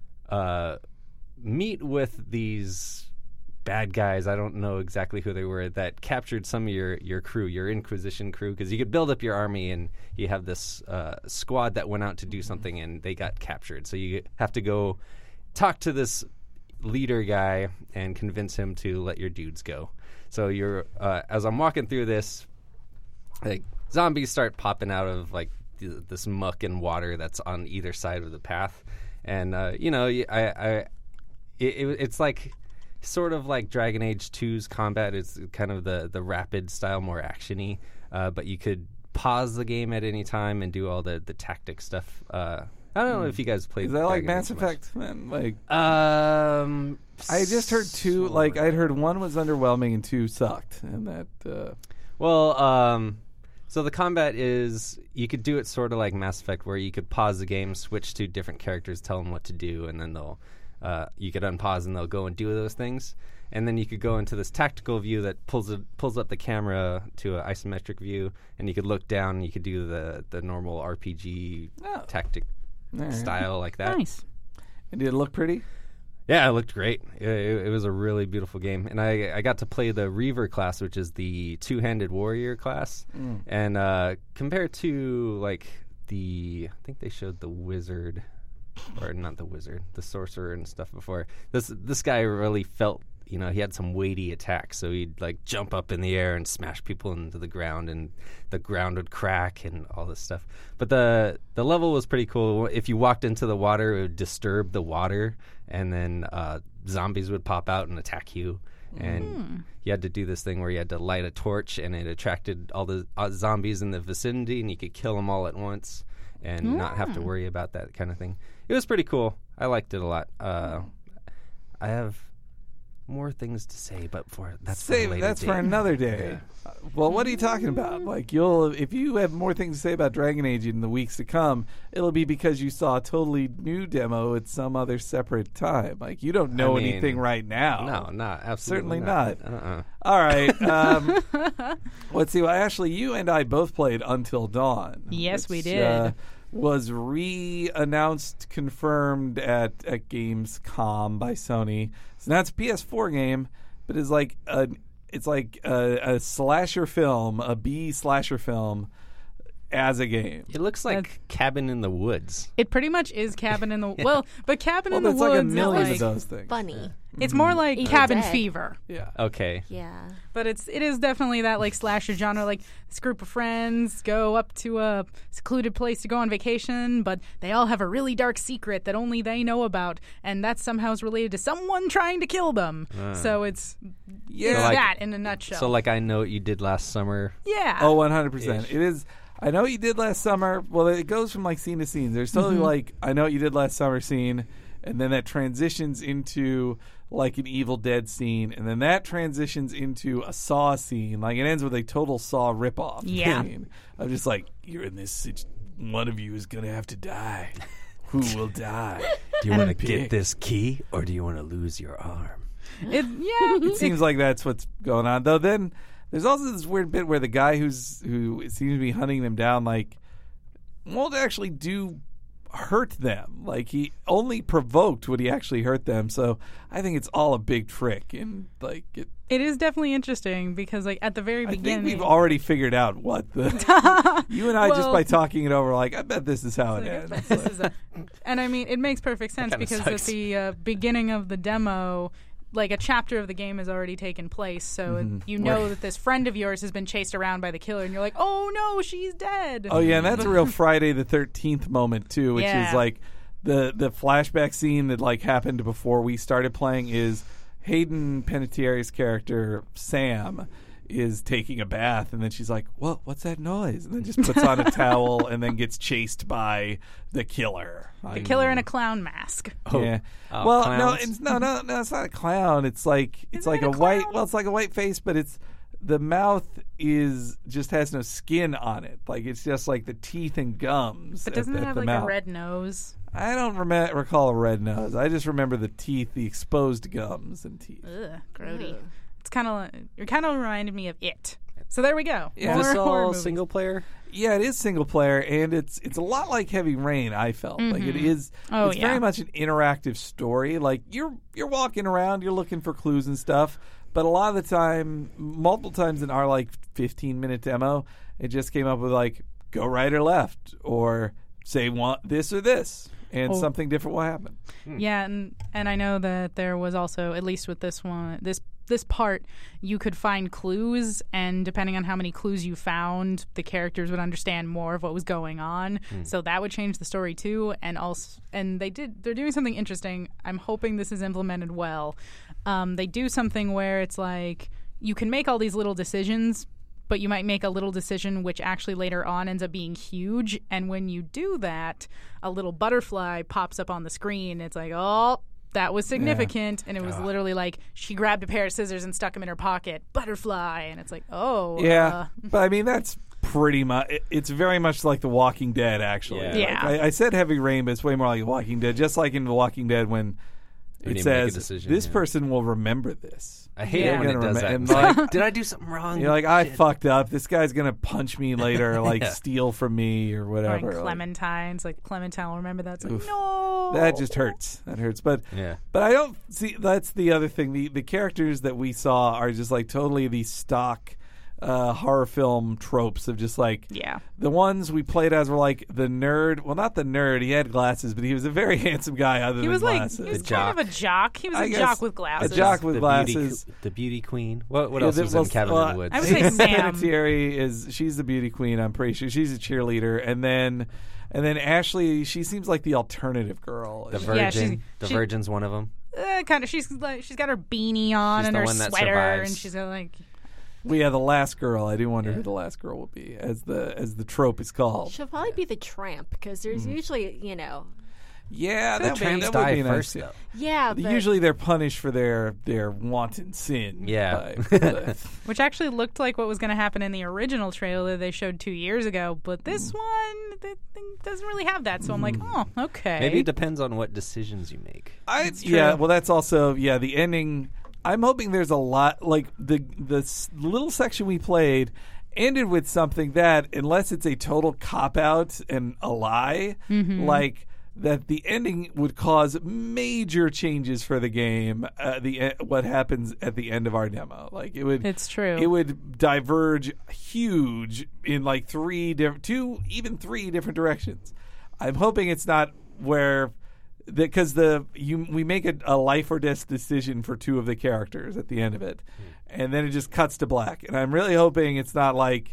Speaker 2: uh, meet with these bad guys. I don't know exactly who they were that captured some of your, your crew, your Inquisition crew, because you could build up your army and you have this uh, squad that went out to do something and they got captured. So you have to go talk to this leader guy and convince him to let your dudes go. So you're uh, as I'm walking through this, like zombies start popping out of like th- this muck and water that's on either side of the path, and uh, you know y- I, I it, it, it's like sort of like Dragon Age two's combat. It's kind of the the rapid style, more actiony, uh, but you could pause the game at any time and do all the the tactic stuff. Uh, I don't know if you guys played.
Speaker 1: is that like
Speaker 2: Dragon Age
Speaker 1: Mass
Speaker 2: much.
Speaker 1: Effect? Man, like
Speaker 2: Um,
Speaker 1: I just heard two.
Speaker 2: sort
Speaker 1: Like I'd
Speaker 2: of.
Speaker 1: heard one was underwhelming and two sucked, and that. Uh,
Speaker 2: Well, um, so the combat is you could do it sort of like Mass Effect, where you could pause the game, switch to different characters, tell them what to do, and then they'll uh, you could unpause and they'll go and do those things. And then you could go into this tactical view that pulls it, pulls up the camera to an isometric view, and you could look down and you could do the the normal R P G
Speaker 1: Oh.
Speaker 2: tactic
Speaker 1: all right.
Speaker 2: style like that.
Speaker 3: Nice.
Speaker 1: And did it look pretty?
Speaker 2: Yeah, it looked great. It, it, it was a really beautiful game, and I I got to play the Reaver class, which is the two-handed warrior class.
Speaker 1: Mm.
Speaker 2: And uh, compared to like the, I think they showed the wizard, or not the wizard, the sorcerer and stuff before. This this guy really felt, you know, he had some weighty attacks, so he'd like jump up in the air and smash people into the ground, and the ground would crack and all this stuff. But the the level was pretty cool. If you walked into the water, it would disturb the water, and then uh, zombies would pop out and attack you. and
Speaker 3: Mm.
Speaker 2: you had to do this thing where you had to light a torch, and it attracted all the uh, zombies in the vicinity, and you could kill them all at once and not have to worry about that kind of thing. It was pretty cool. I liked it a lot. Uh, I have more things to say, but for that's for a
Speaker 1: Save
Speaker 2: later
Speaker 1: that's
Speaker 2: date.
Speaker 1: for another day. Uh, well, what are you talking about? Like, you'll if you have more things to say about Dragon Age in the weeks to come, it'll be because you saw a totally new demo at some other separate time. Like, you don't know
Speaker 2: I mean,
Speaker 1: anything right now.
Speaker 2: No, not absolutely
Speaker 1: Certainly not.
Speaker 2: Uh-uh.
Speaker 1: All right. Um, let's see. Well, Ashley, you and I both played Until Dawn.
Speaker 3: Yes, we
Speaker 1: which,
Speaker 3: did.
Speaker 1: Uh, was re-announced, confirmed at, at Gamescom by Sony. So now it's a P S four game, but it's like a, it's like a, a slasher film, a B slasher film as a game.
Speaker 2: It looks like
Speaker 3: That's-
Speaker 2: Cabin in the Woods.
Speaker 3: It pretty much is Cabin in the well, but Cabin
Speaker 1: Well,
Speaker 3: in the
Speaker 1: there's
Speaker 3: Woods
Speaker 1: like a
Speaker 3: is
Speaker 1: million
Speaker 3: like,
Speaker 1: of those things.
Speaker 4: Funny.
Speaker 3: it's more like
Speaker 4: Evil
Speaker 3: Cabin
Speaker 4: Dead.
Speaker 3: Fever.
Speaker 1: Yeah.
Speaker 2: Okay.
Speaker 4: Yeah.
Speaker 3: But it's it is definitely that like slasher genre. Like this group of friends go up to a secluded place to go on vacation, but they all have a really dark secret that only they know about, and that somehow is related to someone trying to kill them. So it's
Speaker 1: Yeah.
Speaker 3: it's
Speaker 2: So, like-
Speaker 3: that in a nutshell.
Speaker 2: So, like, I Know What You Did Last Summer.
Speaker 3: yeah.
Speaker 1: Oh, one hundred percent. It is. I know what you did last summer. Well, it goes from like scene to scene. There's totally
Speaker 3: Mm-hmm.
Speaker 1: like I know what you did last summer scene, and then that transitions into like an Evil Dead scene, and then that transitions into a Saw scene. Like it ends with a total Saw ripoff.
Speaker 3: Yeah.
Speaker 1: scene. I'm just like, you're in this. situ- One of you is gonna have to die. Who will die?
Speaker 2: Do you want to
Speaker 1: pick.
Speaker 2: get this key, or do you want to lose your arm?
Speaker 3: It, yeah.
Speaker 1: It seems like that's what's going on. Though then there's also this weird bit where the guy who's who seems to be hunting them down like won't actually do hurt them. Like he only provoked when he actually hurt them. So I think it's all a big trick. And like it,
Speaker 3: It is definitely interesting because, like, at the very
Speaker 1: I
Speaker 3: beginning,
Speaker 1: think we've already figured out what the you and I just
Speaker 3: Well-
Speaker 1: by talking it over, like I bet this is how it
Speaker 3: Like,
Speaker 1: ends.
Speaker 3: this is a- and I mean, it makes perfect sense
Speaker 2: kinda
Speaker 3: because
Speaker 2: sucks.
Speaker 3: at the uh, beginning of the demo, like a chapter of the game has already taken place, so it- you know
Speaker 1: Right.
Speaker 3: that this friend of yours has been chased around by the killer, and you're like, oh no, she's dead.
Speaker 1: Oh yeah, and that's a real Friday the thirteenth moment too, which
Speaker 3: Yeah.
Speaker 1: is like the the flashback scene that like happened before we started playing is Hayden Panettiere's character Sam is taking a bath, and then she's like, "What? What's that noise?" And then just puts on a towel, and then gets chased by the killer.
Speaker 3: The killer in a clown mask.
Speaker 1: Yeah.
Speaker 2: Oh,
Speaker 1: well,
Speaker 2: clowns?
Speaker 1: no, it's no, no, no. It's not a clown. It's like it's
Speaker 3: Isn't
Speaker 1: like
Speaker 3: it
Speaker 1: a,
Speaker 3: a
Speaker 1: white.
Speaker 3: clown?
Speaker 1: Well, it's like a white face, but it's the mouth is just has no skin on it. Like it's just like the teeth and gums.
Speaker 3: But
Speaker 1: at-
Speaker 3: doesn't it
Speaker 1: at
Speaker 3: have
Speaker 1: the
Speaker 3: like
Speaker 1: mouth.
Speaker 3: a red nose?
Speaker 1: I don't rem- recall a red nose. I just remember the teeth, the exposed gums and teeth.
Speaker 3: Ugh, grody. It's kind of it kind of reminded me of It. So there we go.
Speaker 1: Yeah.
Speaker 3: More
Speaker 2: Is this
Speaker 3: horror
Speaker 2: all
Speaker 3: movies.
Speaker 2: single player?
Speaker 1: Yeah, it is single player, and it's it's a lot like Heavy Rain. I felt like it is.
Speaker 3: Oh,
Speaker 1: it's
Speaker 3: yeah.
Speaker 1: very much an interactive story. Like you're you're walking around, you're looking for clues and stuff. But a lot of the time, multiple times in our like fifteen minute demo, it just came up with like go right or left, or say want this or this, and
Speaker 3: Oh.
Speaker 1: something different will happen.
Speaker 3: Yeah, and and I know that there was also, at least with this one, this this part, you could find clues, and depending on how many clues you found, the characters would understand more of what was going on. So that would change the story too. And also, and they did, they're doing something interesting. I'm hoping this is implemented well. Um, they do something where it's like you can make all these little decisions, but you might make a little decision which actually later on ends up being huge. And when you do that, a little butterfly pops up on the screen. It's like, oh, that was significant. And it was literally like she grabbed a pair of scissors and stuck them in her pocket. Butterfly. And it's like, oh.
Speaker 1: Yeah,
Speaker 3: uh,
Speaker 1: but I mean that's pretty much. It, it's very much like The Walking Dead, actually.
Speaker 2: Yeah.
Speaker 1: Like,
Speaker 3: Yeah.
Speaker 1: I, I said Heavy Rain, but it's way more like The Walking Dead. Just like in The Walking Dead, when
Speaker 2: When
Speaker 1: it
Speaker 2: you make a
Speaker 1: says
Speaker 2: decision,
Speaker 1: this
Speaker 2: yeah.
Speaker 1: person will remember this.
Speaker 2: I hate
Speaker 3: Yeah.
Speaker 2: it when it
Speaker 1: Gonna
Speaker 2: does
Speaker 1: rem-
Speaker 2: that.
Speaker 1: and
Speaker 2: It's like,
Speaker 1: like-
Speaker 2: did I do something wrong?
Speaker 1: You're like, I
Speaker 2: Shit.
Speaker 1: fucked up. This guy's gonna punch me later, like
Speaker 2: Yeah.
Speaker 1: steal from me or
Speaker 3: or
Speaker 1: whatever.
Speaker 3: in
Speaker 1: Like,
Speaker 3: Clementines. Like, Clementine will remember that. It's like,
Speaker 1: Oof.
Speaker 3: no.
Speaker 1: that just hurts. That hurts. But
Speaker 2: Yeah.
Speaker 1: but I don't see. That's the other thing. The the characters that we saw are just like totally the stock uh, horror film tropes of just like
Speaker 3: Yeah.
Speaker 1: the ones we played as were like the nerd. Well, not the nerd. He had glasses, but he was a very handsome guy. Other
Speaker 3: He
Speaker 1: than
Speaker 3: was like,
Speaker 1: glasses,
Speaker 3: he was
Speaker 2: The
Speaker 3: kind of a jock. He was a
Speaker 1: I guess
Speaker 3: jock with
Speaker 1: a
Speaker 3: glasses.
Speaker 1: jock with
Speaker 2: the
Speaker 1: glasses.
Speaker 2: Beauty, the beauty queen. What what
Speaker 1: Yeah,
Speaker 2: else
Speaker 1: that
Speaker 2: was in
Speaker 1: was-
Speaker 2: Cabin
Speaker 1: well,
Speaker 2: in the Woods?
Speaker 3: I would say Sam.
Speaker 1: Panettiere is she's the beauty queen. I'm pretty sure she's a cheerleader, and then and then Ashley, she seems like the alternative girl.
Speaker 2: the
Speaker 1: She-
Speaker 2: Virgin.
Speaker 3: Yeah, she's-
Speaker 2: the
Speaker 3: she-
Speaker 2: Virgin's one of them.
Speaker 3: uh, kind of. She's like she's got her beanie on
Speaker 2: She's
Speaker 3: and
Speaker 2: the
Speaker 3: her
Speaker 2: one that
Speaker 3: sweater,
Speaker 2: survives.
Speaker 3: and she's got like.
Speaker 1: Well, yeah, the last girl. I do wonder who the last girl will be, as the as the trope is called.
Speaker 4: She'll probably be the tramp because there's
Speaker 1: Mm.
Speaker 4: usually, you know,
Speaker 1: Yeah,
Speaker 2: The
Speaker 1: that, would be-
Speaker 2: tramps
Speaker 1: that would
Speaker 2: die
Speaker 1: be nice.
Speaker 2: first, though.
Speaker 4: yeah. But
Speaker 1: Usually they're punished for their their wanton sin.
Speaker 2: Yeah.
Speaker 1: by the-
Speaker 3: Which actually looked like what was going to happen in the original trailer they showed two years ago, but this one that thing doesn't really have that. So I'm like, oh, okay.
Speaker 2: Maybe it depends on what decisions you make.
Speaker 1: I,
Speaker 3: true.
Speaker 1: yeah, well, that's also yeah. The ending. I'm hoping there's a lot like the the s- little section we played ended with something that, unless it's a total cop out and a lie,
Speaker 3: Mm-hmm.
Speaker 1: like that the ending would cause major changes for the game. Uh, the e- what happens at the end of our demo, like it would.
Speaker 3: It's true.
Speaker 1: It would diverge huge in like three different, two even three different directions. I'm hoping it's not where. Because the you we make a, a life or death decision for two of the characters at the end of it, and then it just cuts to black. And I'm really hoping it's not like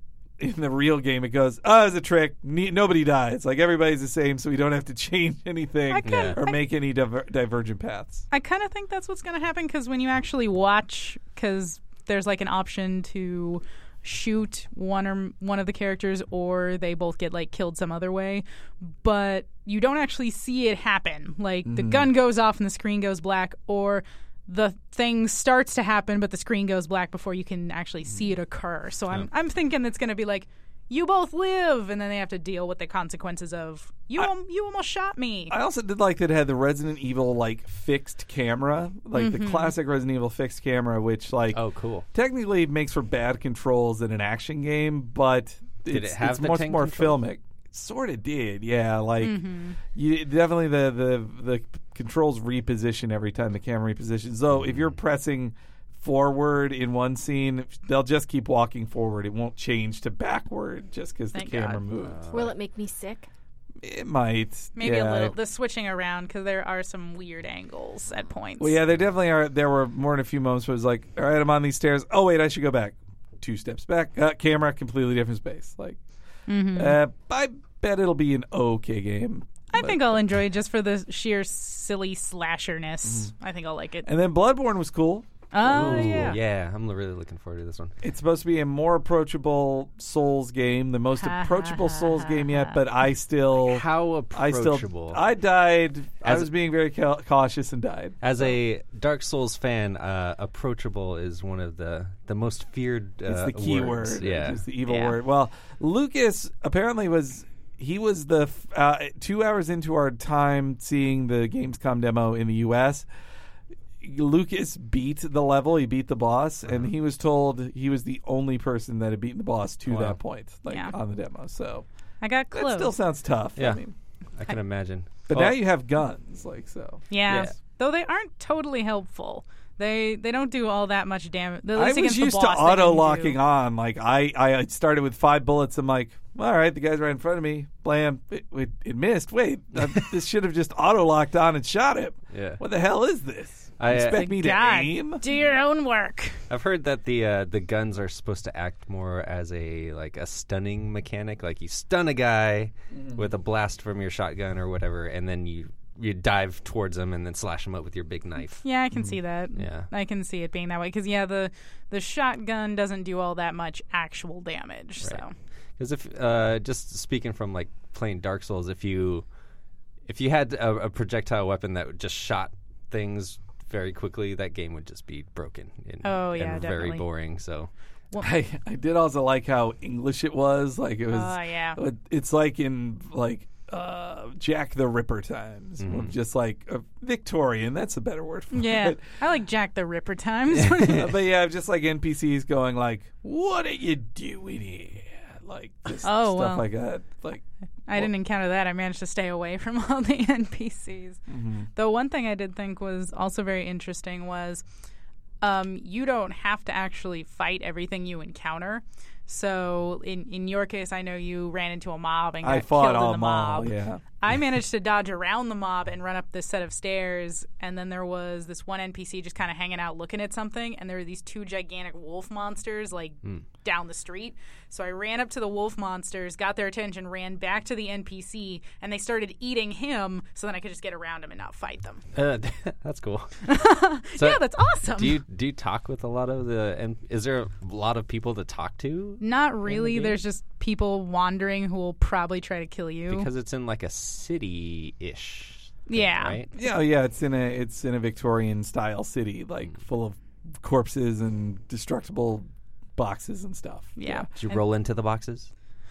Speaker 1: in the real game. It goes, oh, it's a trick. Ne- nobody dies. Like everybody's the same, so we don't have to change anything
Speaker 3: I kinda-
Speaker 1: or
Speaker 3: I-
Speaker 1: make any diver- divergent paths.
Speaker 3: I kind of think that's what's going to happen because when you actually watch, because there's like an option to shoot one or one of the characters, or they both get like killed some other way, but you don't actually see it happen. Like the gun goes off and the screen goes black, or the thing starts to happen but the screen goes black before you can actually see it occur. So I'm I'm thinking it's going to be like, you both live, and then they have to deal with the consequences of you. al- you almost shot me.
Speaker 1: I also did like that it had the Resident Evil like fixed camera, like the classic Resident Evil fixed camera, which like
Speaker 2: Oh, cool.
Speaker 1: technically makes for bad controls in an action game, but
Speaker 2: Did
Speaker 1: it's,
Speaker 2: it have
Speaker 1: it's
Speaker 2: the
Speaker 1: much
Speaker 2: tank
Speaker 1: more
Speaker 2: control?
Speaker 1: filmic. Sort of did, yeah. Like you definitely the, the the controls reposition every time the camera repositions. So if you're pressing forward in one scene, they'll just keep walking forward. It won't change to backward just because the
Speaker 3: Thank
Speaker 1: camera
Speaker 3: God.
Speaker 1: moves.
Speaker 4: will it make me sick?
Speaker 1: It might,
Speaker 3: Maybe
Speaker 1: yeah.
Speaker 3: a little. The switching around, because there are some weird angles at points.
Speaker 1: Well, yeah, there definitely are. There were more than a few moments where it was like, all right, I'm on these stairs. Oh, wait, I should go back. Two steps back. Uh, camera, completely different space. Like, uh, I bet it'll be an okay game.
Speaker 3: I
Speaker 1: but-
Speaker 3: think I'll enjoy it just for the sheer silly slasherness.
Speaker 1: Mm-hmm.
Speaker 3: I think I'll like it.
Speaker 1: And then Bloodborne was cool.
Speaker 3: Oh,
Speaker 2: Ooh,
Speaker 3: yeah.
Speaker 2: yeah, I'm really looking forward to this one.
Speaker 1: It's supposed to be a more approachable Souls game, the most approachable Souls game yet, but I still.
Speaker 2: How
Speaker 1: I
Speaker 2: approachable.
Speaker 1: still. I died. I
Speaker 2: As-
Speaker 1: was being very ca- cautious and died.
Speaker 2: As a Dark Souls fan, uh, approachable is one of the, the most feared uh,
Speaker 1: It's the key
Speaker 2: words.
Speaker 1: word.
Speaker 2: Yeah.
Speaker 1: It's the evil
Speaker 3: Yeah.
Speaker 1: word. Well, Lucas apparently was. He was the f- uh, two hours into our time seeing the Gamescom demo in the U S Lucas beat the level. He beat the boss, and he was told he was the only person that had beaten the boss to
Speaker 2: Wow.
Speaker 1: that point, like
Speaker 3: Yeah.
Speaker 1: on the demo. So
Speaker 3: I got
Speaker 1: that
Speaker 3: close.
Speaker 1: still sounds tough.
Speaker 2: Yeah.
Speaker 1: I mean,
Speaker 2: I can imagine.
Speaker 1: but
Speaker 2: Well,
Speaker 1: now you have guns, like so.
Speaker 3: yeah.
Speaker 2: Yeah.
Speaker 3: Though they aren't totally helpful. They they don't do all that much damage. At
Speaker 1: I
Speaker 3: least
Speaker 1: was
Speaker 3: against
Speaker 1: used
Speaker 3: the
Speaker 1: to
Speaker 3: boss, they
Speaker 1: auto
Speaker 3: didn't
Speaker 1: locking
Speaker 3: do-
Speaker 1: on. Like I, I started with five bullets. I'm like, all right, the guy's right in front of me. Blam! It, it, it missed. Wait, uh, this should have just auto locked on and shot him.
Speaker 2: Yeah.
Speaker 1: What the hell is this?
Speaker 2: I,
Speaker 1: You
Speaker 2: uh,
Speaker 1: expect me to
Speaker 3: God,
Speaker 1: aim?
Speaker 3: do your own work.
Speaker 2: I've heard that the uh, the guns are supposed to act more as a like a stunning mechanic. Like you stun a guy with a blast from your shotgun or whatever, and then you you dive towards them and then slash them up with your big knife.
Speaker 3: Yeah, I can see that.
Speaker 2: Yeah.
Speaker 3: I can see it being that way because yeah, the the shotgun doesn't do all that much actual damage.
Speaker 2: Right.
Speaker 3: So
Speaker 2: Because if uh, just speaking from like playing Dark Souls, if you if you had a, a projectile weapon that just shot things very quickly, that game would just be broken. And,
Speaker 3: Oh, yeah,
Speaker 2: and
Speaker 3: definitely.
Speaker 2: very boring. So
Speaker 1: I, I did also like how English it was. Like it was.
Speaker 3: Oh, yeah.
Speaker 1: it- It's like in like uh, Jack the Ripper times, of just like uh, Victorian. That's a better word for
Speaker 3: yeah,
Speaker 1: it.
Speaker 3: I like Jack the Ripper times.
Speaker 1: Uh, but yeah, just like N P Cs going like, "What are you doing here?" Like just
Speaker 3: Oh,
Speaker 1: stuff
Speaker 3: well.
Speaker 1: like that. Like
Speaker 3: I didn't encounter that. I managed to stay away from all the N P Cs.
Speaker 1: Mm-hmm.
Speaker 3: Though one thing I did think was also very interesting was um, you don't have to actually fight everything you encounter. So in in your case, I know you ran into a mob and got
Speaker 1: I fought
Speaker 3: killed
Speaker 1: all
Speaker 3: in the mob.
Speaker 1: Yeah.
Speaker 3: I managed to dodge around the mob and run up this set of stairs, and then there was this one N P C just kind of hanging out looking at something, and there were these two gigantic wolf monsters like down the street. So I ran up to the wolf monsters, got their attention, ran back to the N P C, and they started eating him so then I could just get around him and not fight them.
Speaker 2: Uh, that's cool. So
Speaker 3: yeah, that's awesome.
Speaker 2: Do you do you talk with a lot of the? And is there a lot of people to talk to?
Speaker 3: Not really.
Speaker 2: game?
Speaker 3: There's just people wandering who will probably try to kill you.
Speaker 2: Because it's in like a city-ish. thing,
Speaker 3: Yeah.
Speaker 2: Right.
Speaker 1: Yeah, yeah, it's in a it's in a Victorian style city, like full of corpses and destructible boxes and stuff.
Speaker 3: yeah.
Speaker 2: Did you roll into the boxes?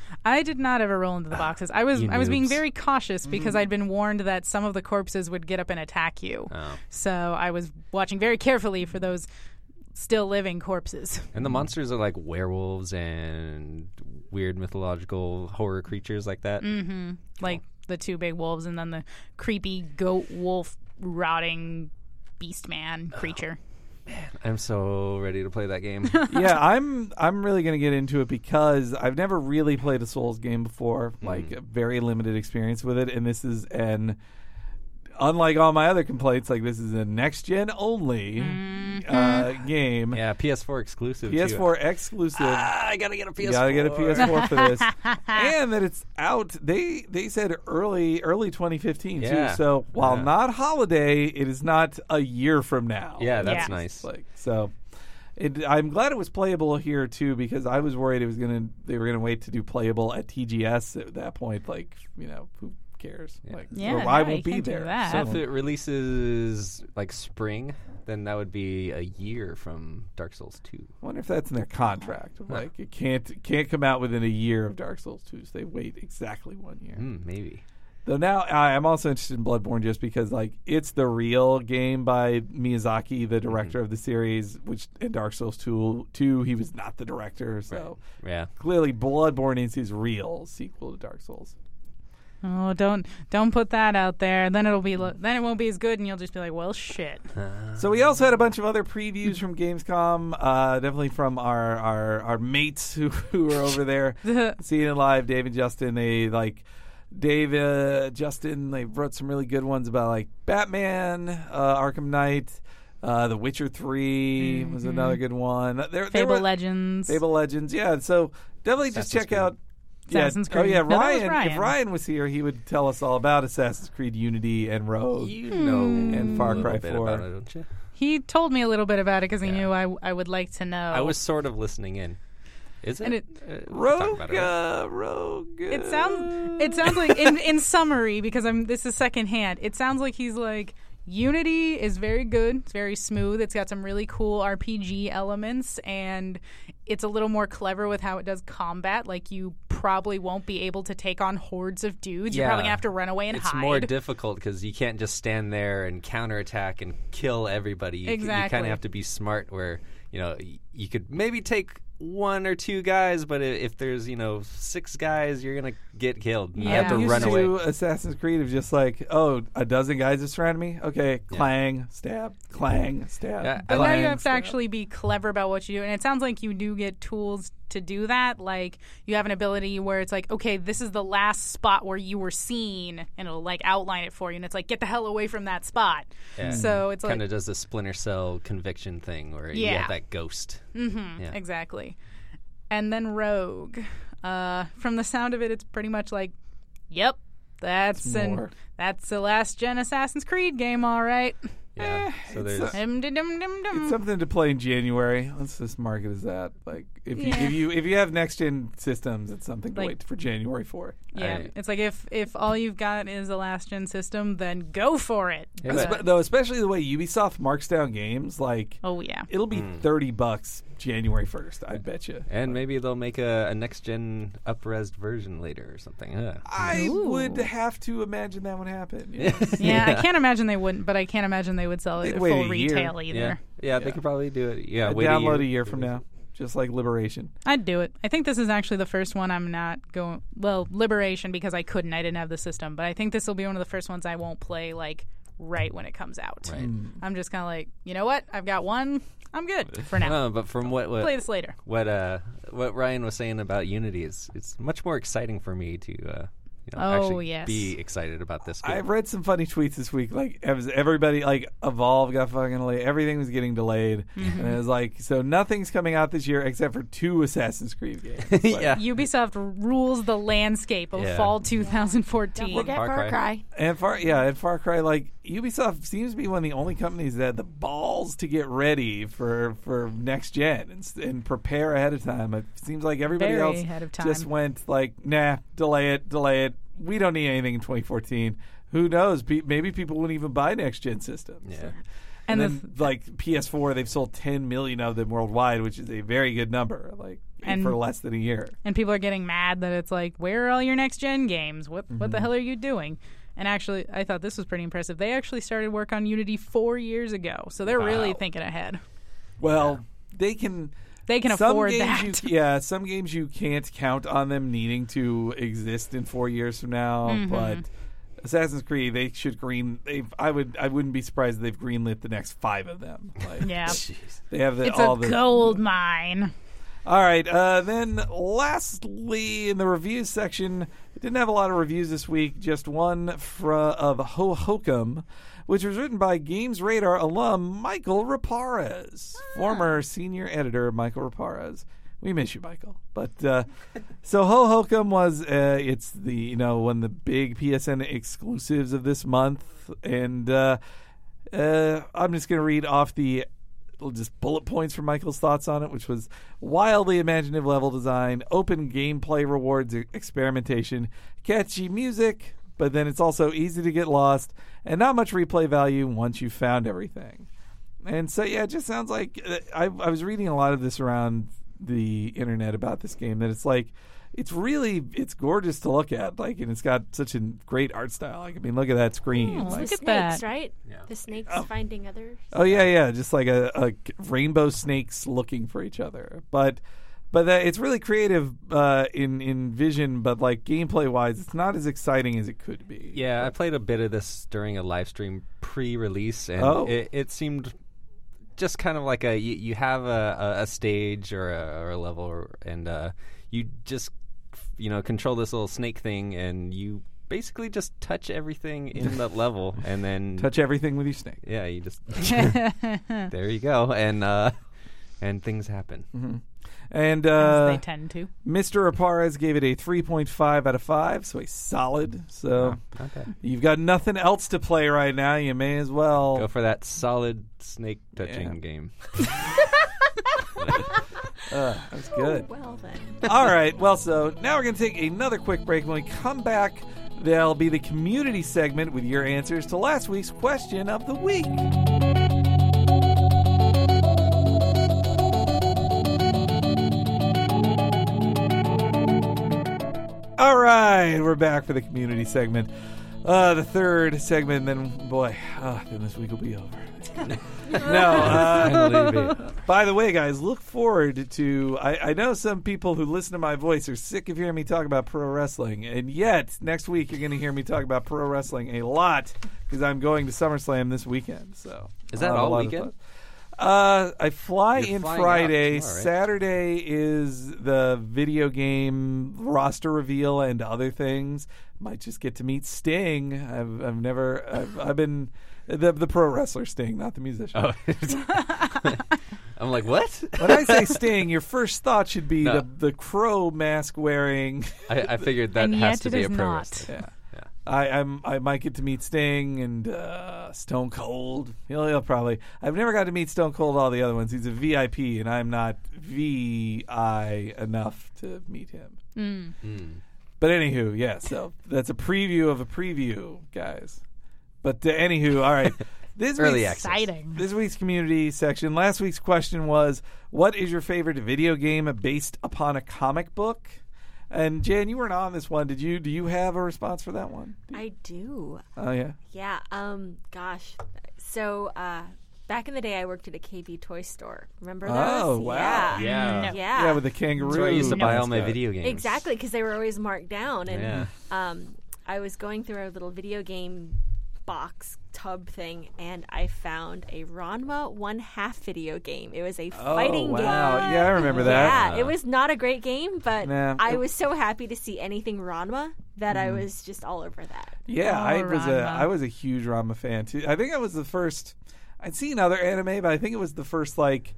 Speaker 3: I did not ever roll into the boxes. I was
Speaker 2: You
Speaker 3: I was being
Speaker 2: noobs.
Speaker 3: very cautious because I'd been warned that some of the corpses would get up and attack you.
Speaker 2: Oh.
Speaker 3: So I was watching very carefully for those still living corpses.
Speaker 2: And the monsters are like werewolves and weird mythological horror creatures like that.
Speaker 3: Mm-hmm. Like the two big wolves and then the creepy goat wolf rotting beast man creature.
Speaker 2: I'm so ready to play that game.
Speaker 1: Yeah, I'm I'm really gonna get into it because I've never really played a Souls game before, like a very limited experience with it, and this is an unlike all my other complaints, like this is a next gen only uh, game.
Speaker 2: Yeah, P S four exclusive.
Speaker 1: P S four
Speaker 2: too.
Speaker 1: exclusive.
Speaker 2: Ah, I gotta get a P S
Speaker 1: You
Speaker 2: four.
Speaker 1: gotta get a P S four for this, and that it's out. They they said early early twenty fifteen
Speaker 2: Yeah.
Speaker 1: too. So while
Speaker 2: Yeah.
Speaker 1: not holiday, it is not a year from now.
Speaker 2: Yeah, that's
Speaker 3: Yeah.
Speaker 2: nice.
Speaker 1: Like so, it, I'm glad it was playable here too because I was worried it was gonna they were gonna wait to do playable at T G S at that point. Like you know who cares? Like
Speaker 3: Yeah,
Speaker 1: or
Speaker 3: no,
Speaker 1: I
Speaker 3: you
Speaker 1: won't be
Speaker 3: can't do
Speaker 1: there.
Speaker 3: that.
Speaker 2: So if it releases like spring, then that would be a year from Dark Souls two.
Speaker 1: I wonder if that's in their contract. Like it can't it can't come out within a year of Dark Souls two. So they wait exactly one year.
Speaker 2: Hmm, maybe.
Speaker 1: Though now I, I'm also interested in Bloodborne just because like it's the real game by Miyazaki, the director of the series, which in Dark Souls two, two he was not the director. So
Speaker 2: Yeah.
Speaker 1: clearly Bloodborne is his real sequel to Dark Souls.
Speaker 3: Oh, don't don't put that out there. Then it'll be lo- then it won't be as good, and you'll just be like, well, shit.
Speaker 1: So we also had a bunch of other previews from Gamescom, uh, definitely from our, our, our mates who, who were over there seeing it live. Dave and Justin, they like Dave, uh, Justin, they wrote some really good ones about like Batman, uh, Arkham Knight, uh, The Witcher three was another good one. There, there
Speaker 3: Fable
Speaker 1: were-
Speaker 3: Legends.
Speaker 1: Fable Legends, yeah. So definitely just
Speaker 2: Assassin's
Speaker 1: check
Speaker 2: Creed.
Speaker 1: out.
Speaker 3: Assassin's
Speaker 1: yeah, Oh
Speaker 3: Creed.
Speaker 1: yeah,
Speaker 3: No, that was
Speaker 1: Ryan,
Speaker 3: Ryan.
Speaker 1: If Ryan was here, he would tell us all about Assassin's Creed Unity and Rogue.
Speaker 2: You know
Speaker 1: And Far
Speaker 2: a little
Speaker 1: Cry
Speaker 2: bit
Speaker 1: four.
Speaker 2: about it, don't you?
Speaker 3: He told me a little bit about it because he
Speaker 2: Yeah.
Speaker 3: knew I, I would like to know.
Speaker 2: I was sort of listening in. Is it?
Speaker 3: And it-
Speaker 2: Uh, we can talk
Speaker 1: Rogue,
Speaker 2: about it, right?
Speaker 1: uh, Rogue. Uh,
Speaker 3: It sounds it sounds like in in summary because I'm this is secondhand. It sounds like he's like Unity is very good. It's very smooth. It's got some really cool R P G elements and it's a little more clever with how it does combat. Like you probably won't be able to take on hordes of dudes. You're probably
Speaker 2: Yeah.
Speaker 3: gonna have to run away and
Speaker 2: It's
Speaker 3: hide.
Speaker 2: more difficult because you can't just stand there and counterattack and kill everybody. You, You
Speaker 3: Exactly.
Speaker 2: kind of have to be smart where, you know, y- you could maybe take one or two guys, but i- if there's, you know, six guys, you're going to get killed. You have
Speaker 3: Yeah.
Speaker 2: to
Speaker 1: used
Speaker 2: run
Speaker 1: to
Speaker 2: away.
Speaker 1: Assassin's Creed of just like, oh, a dozen guys have surrounded me. Okay, clang, stab, clang, stab.
Speaker 2: Yeah,
Speaker 3: But
Speaker 2: I
Speaker 3: now
Speaker 2: like-
Speaker 3: you have to
Speaker 1: stab.
Speaker 3: actually be clever about what you do. And it sounds like you do get tools to do that. Like you have an ability where it's like, okay, this is the last spot where you were seen, and it'll like outline it for you. And it's like, get the hell away from that spot.
Speaker 2: Yeah.
Speaker 3: So it's like,
Speaker 2: Kind of does the Splinter Cell conviction thing where you
Speaker 3: Yeah.
Speaker 2: have that ghost.
Speaker 3: mm-hmm,
Speaker 2: yeah.
Speaker 3: exactly. And then Rogue. Uh, from the sound of it, it's pretty much like, yep, that's
Speaker 1: It's
Speaker 3: an
Speaker 1: more.
Speaker 3: that's the last gen Assassin's Creed game, all right.
Speaker 2: Yeah.
Speaker 1: Eh,
Speaker 2: so
Speaker 1: it's
Speaker 2: there's.
Speaker 1: a-
Speaker 3: Dum, dum, dum, dum, dum.
Speaker 1: It's something to play in January. Let's just mark it as that. Like if you
Speaker 3: Yeah.
Speaker 1: if you if you have next gen systems, it's something to
Speaker 3: Like-
Speaker 1: wait for January for.
Speaker 3: Yeah,
Speaker 2: I-
Speaker 3: it's like if if all you've got is a last gen system, then go for it.
Speaker 2: Yeah,
Speaker 3: But-
Speaker 1: Espe- though, especially the way Ubisoft marks down games, like
Speaker 3: oh yeah,
Speaker 1: it'll be thirty bucks January first. I bet you.
Speaker 2: And maybe they'll make a, a next gen up-resed version later or something. Yeah.
Speaker 1: I
Speaker 3: Ooh.
Speaker 1: would have to imagine that would happen. Yes.
Speaker 3: yeah. I can't imagine they wouldn't, but I can't imagine they would sell it
Speaker 1: They'd
Speaker 3: at
Speaker 1: wait
Speaker 3: full
Speaker 1: a year.
Speaker 3: retail either.
Speaker 2: Yeah. Yeah, they
Speaker 1: Yeah.
Speaker 2: could probably do it. Yeah,
Speaker 1: I'd
Speaker 2: wait
Speaker 1: download
Speaker 2: a
Speaker 1: a
Speaker 2: year,
Speaker 1: year from now, just like Liberation.
Speaker 3: I'd do it. I think this is actually the first one I'm not going. Well, Liberation because I couldn't. I didn't have the system, but I think this will be one of the first ones I won't play like right when it comes out.
Speaker 2: Right.
Speaker 3: I'm just kind of like, you know what? I've got one. I'm good for now.
Speaker 2: No, but from what what
Speaker 3: Play this later.
Speaker 2: what uh what Ryan was saying about Unity is it's much more exciting for me to uh, you know,
Speaker 3: Oh,
Speaker 2: actually
Speaker 3: yes.
Speaker 2: be excited about this game.
Speaker 1: I've read some funny tweets this week. Like, has everybody, like, Evolve got fucking delayed. Everything was getting delayed.
Speaker 3: Mm-hmm.
Speaker 1: And it was like, so nothing's coming out this year except for two Assassin's Creed games. Like,
Speaker 2: yeah.
Speaker 3: Ubisoft rules the landscape of
Speaker 2: Yeah.
Speaker 3: fall twenty fourteen.
Speaker 4: Don't forget
Speaker 2: Far
Speaker 4: Far
Speaker 2: Cry.
Speaker 4: Cry.
Speaker 1: And Far, yeah, and Far Cry, like, Ubisoft seems to be one of the only companies that had the balls to get ready for, for next gen and, s- and prepare ahead of time. It seems like everybody
Speaker 3: Very
Speaker 1: else
Speaker 3: ahead of time.
Speaker 1: just went like, nah, delay it, delay it. We don't need anything in twenty fourteen. Who knows? Pe- maybe people wouldn't even buy next gen systems.
Speaker 2: Yeah.
Speaker 1: And,
Speaker 3: And
Speaker 1: then,
Speaker 3: the
Speaker 1: like P S four, they've sold ten million of them worldwide, which is a very good number. Like
Speaker 3: And-
Speaker 1: for less than a year.
Speaker 3: And people are getting mad that it's like, where are all your next gen games? What what
Speaker 1: Mm-hmm.
Speaker 3: the hell are you doing? And actually, I thought this was pretty impressive. They actually started work on Unity four years ago, so they're really
Speaker 1: Wow.
Speaker 3: thinking ahead.
Speaker 1: Well, they can.
Speaker 3: They can
Speaker 1: some
Speaker 3: afford
Speaker 1: games
Speaker 3: that.
Speaker 1: You, yeah, some games you can't count on them needing to exist in four years from now.
Speaker 3: Mm-hmm.
Speaker 1: But Assassin's Creed, they should green. They've. I would. I wouldn't be surprised if they've greenlit the next five of them. Like,
Speaker 3: Yeah,
Speaker 1: they have the,
Speaker 3: it's
Speaker 1: all
Speaker 3: a
Speaker 1: the
Speaker 3: gold mine.
Speaker 1: All right. Uh, then, lastly, in the reviews section, we didn't have a lot of reviews this week. Just one fra- of Ho Hokum, which was written by Games Radar alum Michael Raparez, former senior editor Michael Raparez. We miss you, Michael. But uh, so Ho Hokum was uh, it's the you know one of the big P S N exclusives of this month, and uh, uh, I'm just going to read off the just bullet points for Michael's thoughts on it, which was wildly imaginative level design, open gameplay rewards, e- experimentation, catchy music, but then it's also easy to get lost and not much replay value once you've found everything. And so, yeah, it just sounds like uh, I, I was reading a lot of this around the internet about this game that it's like it's really it's gorgeous to look at, like, and it's got such a great art style. Like, I mean, look at that screen.
Speaker 3: Oh,
Speaker 1: like,
Speaker 3: look
Speaker 4: The
Speaker 3: at
Speaker 4: snakes,
Speaker 3: that.
Speaker 4: right?
Speaker 2: Yeah.
Speaker 4: The snakes finding others.
Speaker 1: Oh yeah, yeah, just like a, a rainbow snakes looking for each other. But but uh, it's really creative uh, in in vision, but like gameplay wise, it's not as exciting as it could be.
Speaker 2: Yeah, I played a bit of this during a live stream pre-release, and
Speaker 1: Oh.
Speaker 2: it, it seemed just kind of like a you, you have a, a, a stage or a, or a level, or, and uh, you just you know control this little snake thing, and you basically just touch everything in the level, and then
Speaker 1: Touch everything with your snake.
Speaker 2: yeah, you just there you go, and uh, and things happen.
Speaker 1: And
Speaker 3: As
Speaker 1: uh,
Speaker 3: they tend to.
Speaker 1: Mister Raparez gave it a three point five out of five, so a solid. So
Speaker 2: Not bad.
Speaker 1: you've got nothing else to play right now. You may as well.
Speaker 2: Go for that solid snake touching
Speaker 1: Yeah.
Speaker 2: game.
Speaker 1: Uh, that's good.
Speaker 4: Well then.
Speaker 1: All right. Well, so now we're going to take another quick break. When we come back, there'll be the community segment with your answers to last week's question of the week. All right, we're back for the community segment. Uh, the third segment, then, boy, uh, then this week will be over. no, uh,
Speaker 2: Finally be-
Speaker 1: by the way, guys, look forward to. I, I know some people who listen to my voice are sick of hearing me talk about pro wrestling, and yet next week you're going to hear me talk about pro wrestling a lot because I'm going to SummerSlam this weekend. So
Speaker 2: Is that
Speaker 1: I'll have a
Speaker 2: all
Speaker 1: lot of
Speaker 2: weekend?
Speaker 1: fun. Uh, I fly
Speaker 2: You're
Speaker 1: in
Speaker 2: flying out
Speaker 1: Friday.
Speaker 2: tomorrow, right?
Speaker 1: Saturday is the video game roster reveal and other things. Might just get to meet Sting. I've I've never I've, I've been the the pro wrestler Sting, not the musician.
Speaker 2: Oh. I'm like, what?
Speaker 1: When I say Sting, your first thought should be
Speaker 2: No.
Speaker 1: the the crow mask wearing.
Speaker 2: I, I figured that
Speaker 3: And
Speaker 2: has
Speaker 3: yet
Speaker 2: to
Speaker 3: it
Speaker 2: be
Speaker 3: is
Speaker 2: a pro
Speaker 3: not.
Speaker 2: wrestler.
Speaker 1: Yeah.
Speaker 2: Yeah.
Speaker 1: I I'm, I might get to meet Sting and uh, Stone Cold. He'll, he'll probably. I've never got to meet Stone Cold. All the other ones. He's a V I P, and I'm not V I enough to meet him.
Speaker 2: Mm.
Speaker 1: But anywho, yeah. So that's a preview of a preview, guys. But uh, anywho, all right. This
Speaker 2: Early
Speaker 1: week's-
Speaker 2: access.
Speaker 3: Exciting.
Speaker 1: This week's community section. Last week's question was, what is your favorite video game based upon a comic book? And Jan, you weren't on this one. Did you? Do you have a response for that one?
Speaker 4: I do.
Speaker 1: Oh yeah.
Speaker 4: Yeah. Um. Gosh. So, uh, back in the day, I worked at a K B toy store. Remember those?
Speaker 1: Oh, wow.
Speaker 4: Yeah.
Speaker 2: Yeah.
Speaker 3: No.
Speaker 4: Yeah.
Speaker 1: Yeah, with the kangaroo.
Speaker 2: That's where I used to buy all my
Speaker 1: mascot.
Speaker 2: video games.
Speaker 4: Exactly, because they were always marked down, and
Speaker 2: Yeah.
Speaker 4: um, I was going through our little video game box tub thing, and I found a Ranma one half video game. It was a
Speaker 1: Oh,
Speaker 4: fighting
Speaker 1: wow.
Speaker 4: game.
Speaker 1: Yeah, I remember that.
Speaker 4: Yeah, it was not a great game, but
Speaker 1: Nah,
Speaker 4: I
Speaker 1: it-
Speaker 4: was so happy to see anything Ranma that I was just all over that.
Speaker 1: Yeah,
Speaker 3: Oh,
Speaker 1: I was a
Speaker 3: Ranma.
Speaker 1: I was a huge Ranma fan too. I think I was the first. I'd seen other anime, but I think it was the first like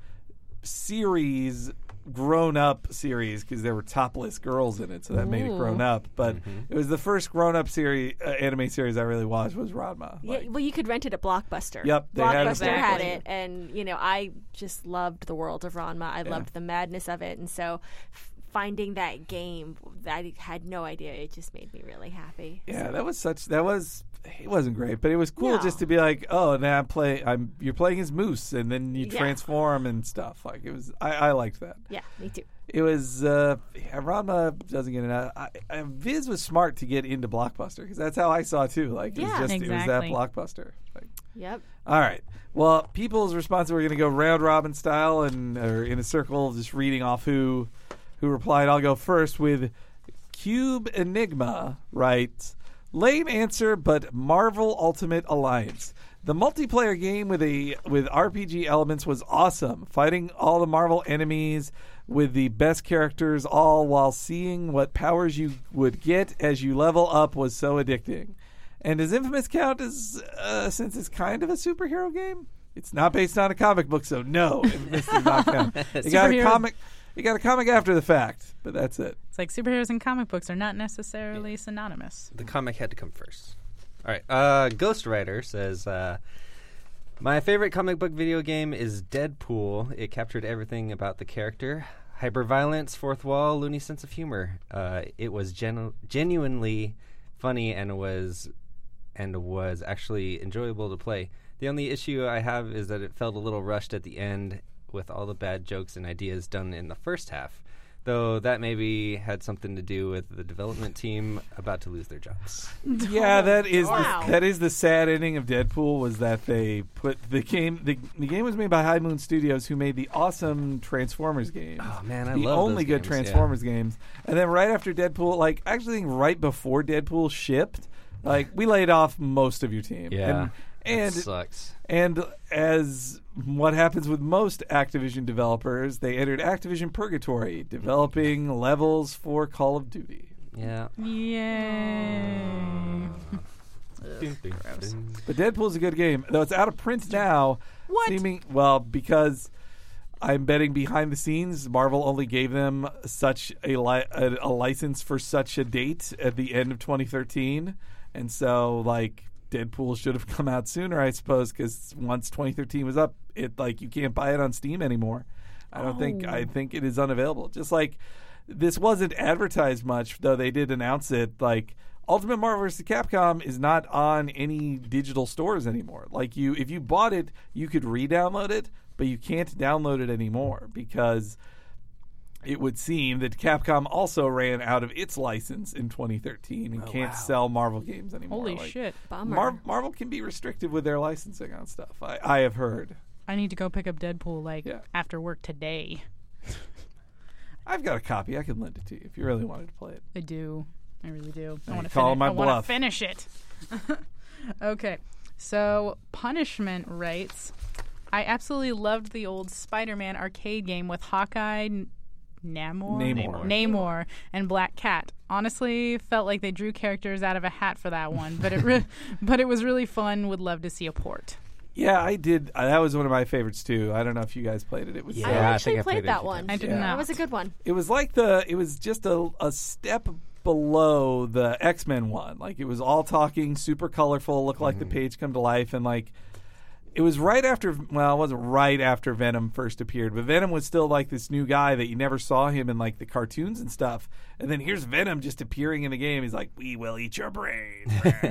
Speaker 1: series, grown up series, because there were topless girls in it, so that made it
Speaker 3: Ooh.
Speaker 1: grown up. But
Speaker 2: Mm-hmm.
Speaker 1: it was the first grown up series uh, anime series I really watched was Ranma.
Speaker 4: Yeah,
Speaker 1: Like,
Speaker 4: well, you could rent it at Blockbuster.
Speaker 1: Yep, they had it.
Speaker 4: Blockbuster had
Speaker 3: Exactly.
Speaker 4: it, and you know, I just loved the world of Ranma. I loved the madness of it, and so f- finding that game, I had no idea. It just made me really happy.
Speaker 1: yeah, that was such. That was. It wasn't great, but it was cool
Speaker 4: No.
Speaker 1: just to be like, oh, now I'm play. I'm you're playing as Moose, and then you
Speaker 4: Yeah.
Speaker 1: transform and stuff. Like it was. I, I liked that.
Speaker 4: Yeah, me too.
Speaker 1: It was uh, yeah, Ranma doesn't get it. I, I, Viz was smart to get into Blockbuster because that's how I saw it too. Like it was
Speaker 4: Yeah.
Speaker 1: just it was that
Speaker 3: Exactly.
Speaker 1: Blockbuster. Like,
Speaker 4: Yep.
Speaker 1: all right. Well, people's response. We're going to go round robin style and or in a circle, just reading off who who replied. I'll go first with Cube Enigma. Right. Lame answer, but Marvel Ultimate Alliance. The multiplayer game with a with R P G elements was awesome. Fighting all the Marvel enemies with the best characters, all while seeing what powers you would get as you level up, was so addicting. And does Infamous count as uh, since it's kind of a superhero game? It's not based on a comic book, so no, Infamous does not count. You got a
Speaker 3: Superhero-
Speaker 1: comic. You got a comic after the fact, but that's it.
Speaker 3: It's like superheroes and comic books are not necessarily synonymous.
Speaker 2: The comic had to come first. All right. Uh, Ghost Rider says, uh, my favorite comic book video game is Deadpool. It captured everything about the character. Hyperviolence, fourth wall, loony sense of humor. Uh, it was genu- genuinely funny and was and was actually enjoyable to play. The only issue I have is that it felt a little rushed at the end with all the bad jokes and ideas done in the first half. Though that maybe had something to do with the development team about to lose their jobs.
Speaker 1: Yeah, that is
Speaker 4: Wow.
Speaker 1: the, that is the sad ending of Deadpool. Was that they put the game the, the game was made by High Moon Studios, who made the awesome Transformers games.
Speaker 2: Oh, man, I
Speaker 1: the
Speaker 2: love
Speaker 1: only
Speaker 2: those
Speaker 1: good
Speaker 2: games, yeah.
Speaker 1: Transformers games. And then right after Deadpool, like I actually think right before Deadpool shipped, like we laid off most of your team.
Speaker 2: Yeah.
Speaker 1: and, and
Speaker 2: that sucks.
Speaker 1: And as what happens with most Activision developers, they entered Activision Purgatory, developing levels for Call of Duty.
Speaker 2: Yeah.
Speaker 3: Yay. gross.
Speaker 1: But Deadpool's a good game, though it's out of print now.
Speaker 3: What?
Speaker 1: Seeming well because I'm betting behind the scenes, Marvel only gave them such a, li- a a license for such a date at the end of twenty thirteen, and so like Deadpool should have come out sooner, I suppose, because once twenty thirteen was up, it like you can't buy it on Steam anymore. I don't think I think it is unavailable. Just like this wasn't advertised much, though they did announce it. Like Ultimate Marvel versus. Capcom is not on any digital stores anymore. Like you, if you bought it, you could re-download it, but you can't download it anymore because it would seem that Capcom also ran out of its license in twenty thirteen and can't sell Marvel games anymore.
Speaker 3: Holy
Speaker 1: Like,
Speaker 3: shit.
Speaker 4: Bummer.
Speaker 1: Mar- Marvel can be restrictive with their licensing on stuff. I, I have heard.
Speaker 3: I need to go pick up Deadpool like
Speaker 1: Yeah.
Speaker 3: after work today.
Speaker 1: I've got a copy. I can lend it to you if you really wanted to play it.
Speaker 3: I do. I really do. I
Speaker 1: you
Speaker 3: want to
Speaker 1: call
Speaker 3: finish.
Speaker 1: my
Speaker 3: I want to
Speaker 1: bluff.
Speaker 3: finish it. Okay. So Punishment writes, I absolutely loved the old Spider-Man arcade game with Hawkeye, N- Namor,
Speaker 1: Namor.
Speaker 3: Namor, and Black Cat. Honestly, felt like they drew characters out of a hat for that one, but it re- but it was really fun. Would love to see a port.
Speaker 1: Yeah, I did. Uh, that was one of my favorites too. I don't know if you guys played it. It was.
Speaker 2: Yeah.
Speaker 4: I
Speaker 1: uh,
Speaker 2: I
Speaker 4: actually
Speaker 2: think I
Speaker 4: played,
Speaker 2: played it a
Speaker 4: that
Speaker 2: few
Speaker 4: one.
Speaker 2: times.
Speaker 3: I did
Speaker 1: Yeah.
Speaker 3: not.
Speaker 4: That was a good one.
Speaker 1: It was like the. It was just a a step below the X-Men one. Like it was all talking, super colorful, looked like the page come to life, and like it was right after. Well, it wasn't right after Venom first appeared, but Venom was still like this new guy that you never saw him in like the cartoons and stuff. And then here's Venom just appearing in the game. He's like, "We will eat your brain."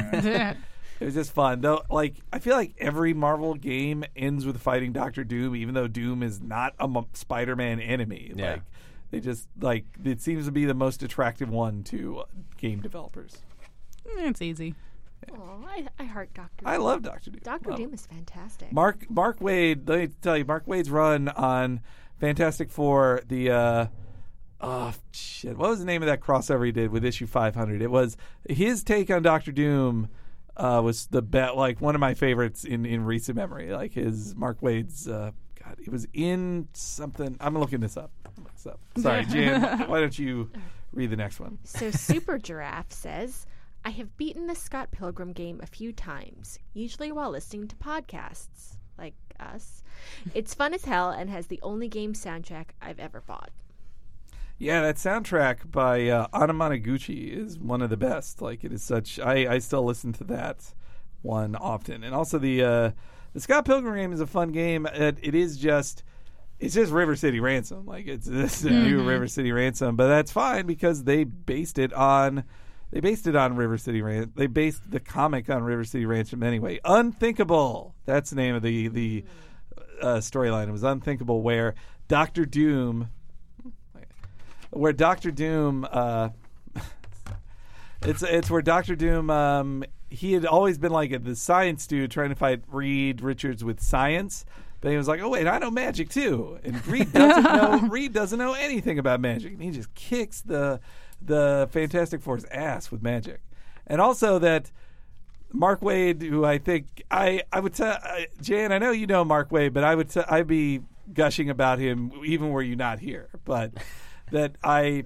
Speaker 1: It was just fun, though. Like I feel like every Marvel game ends with fighting Doctor Doom, even though Doom is not a M- Spider-Man enemy.
Speaker 2: Yeah.
Speaker 1: Like they just like it seems to be the most attractive one to uh, game developers.
Speaker 3: It's easy.
Speaker 4: Oh, I, I heart Doctor
Speaker 1: I love Doctor Doom.
Speaker 4: Doctor
Speaker 1: Love
Speaker 4: Doom
Speaker 1: him.
Speaker 4: is fantastic.
Speaker 1: Mark Mark Waid. Let me tell you, Mark Waid's run on Fantastic Four. The uh, oh shit, what was the name of that crossover he did with issue five hundred? It was his take on Doctor Doom. uh, was the bet like one of my favorites in, in recent memory. Like his Mark Waid's. Uh, God, it was in something. I'm looking this up. I'm looking this up. Sorry, Jan. Why don't you read the next one?
Speaker 4: So Super Giraffe says, I have beaten the Scott Pilgrim game a few times, usually while listening to podcasts, like us. It's fun as hell and has the only game soundtrack I've ever bought.
Speaker 1: Yeah, that soundtrack by uh, Anamanaguchi is one of the best. Like, it is such... I, I still listen to that one often. And also the... Uh, The Scott Pilgrim game is a fun game. It, it is just, it's just River City Ransom. Like it's this is a
Speaker 3: Mm-hmm.
Speaker 1: new River City Ransom, but that's fine because they based it on, they based it on River City Ransom. They based the comic on River City Ransom anyway. Unthinkable. That's the name of the the uh, storyline. It was Unthinkable, where Doctor Doom, where Doctor Doom, uh, it's it's where Doctor Doom. Um, He had always been like a, the science dude trying to fight Reed Richards with science. But he was like, oh, wait, I know magic, too. And Reed doesn't know Reed doesn't know anything about magic. And he just kicks the the Fantastic Four's ass with magic. And also that Mark Waid, who I think I, I would tell Jan, I know you know Mark Waid, but I would t- I'd be gushing about him even were you not here. But that I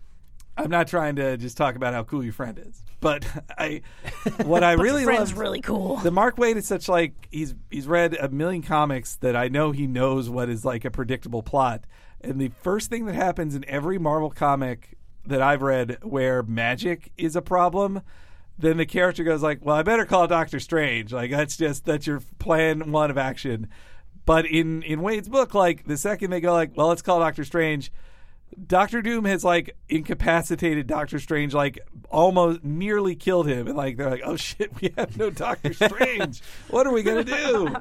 Speaker 1: I'm not trying to just talk about how cool your friend is. But I, what I really love,
Speaker 3: friend's really cool.
Speaker 1: The Mark Waid is such like he's he's read a million comics that I know he knows what is like a predictable plot. And the first thing that happens in every Marvel comic that I've read where magic is a problem, then the character goes like, "Well, I better call Doctor Strange." Like that's just that's your plan one of action. But in in Waid's book, like the second they go like, "Well, let's call Doctor Strange." Doctor Doom has like incapacitated Doctor Strange, like almost nearly killed him, and like they're like, "Oh shit, we have no Doctor Strange. What are we gonna do?"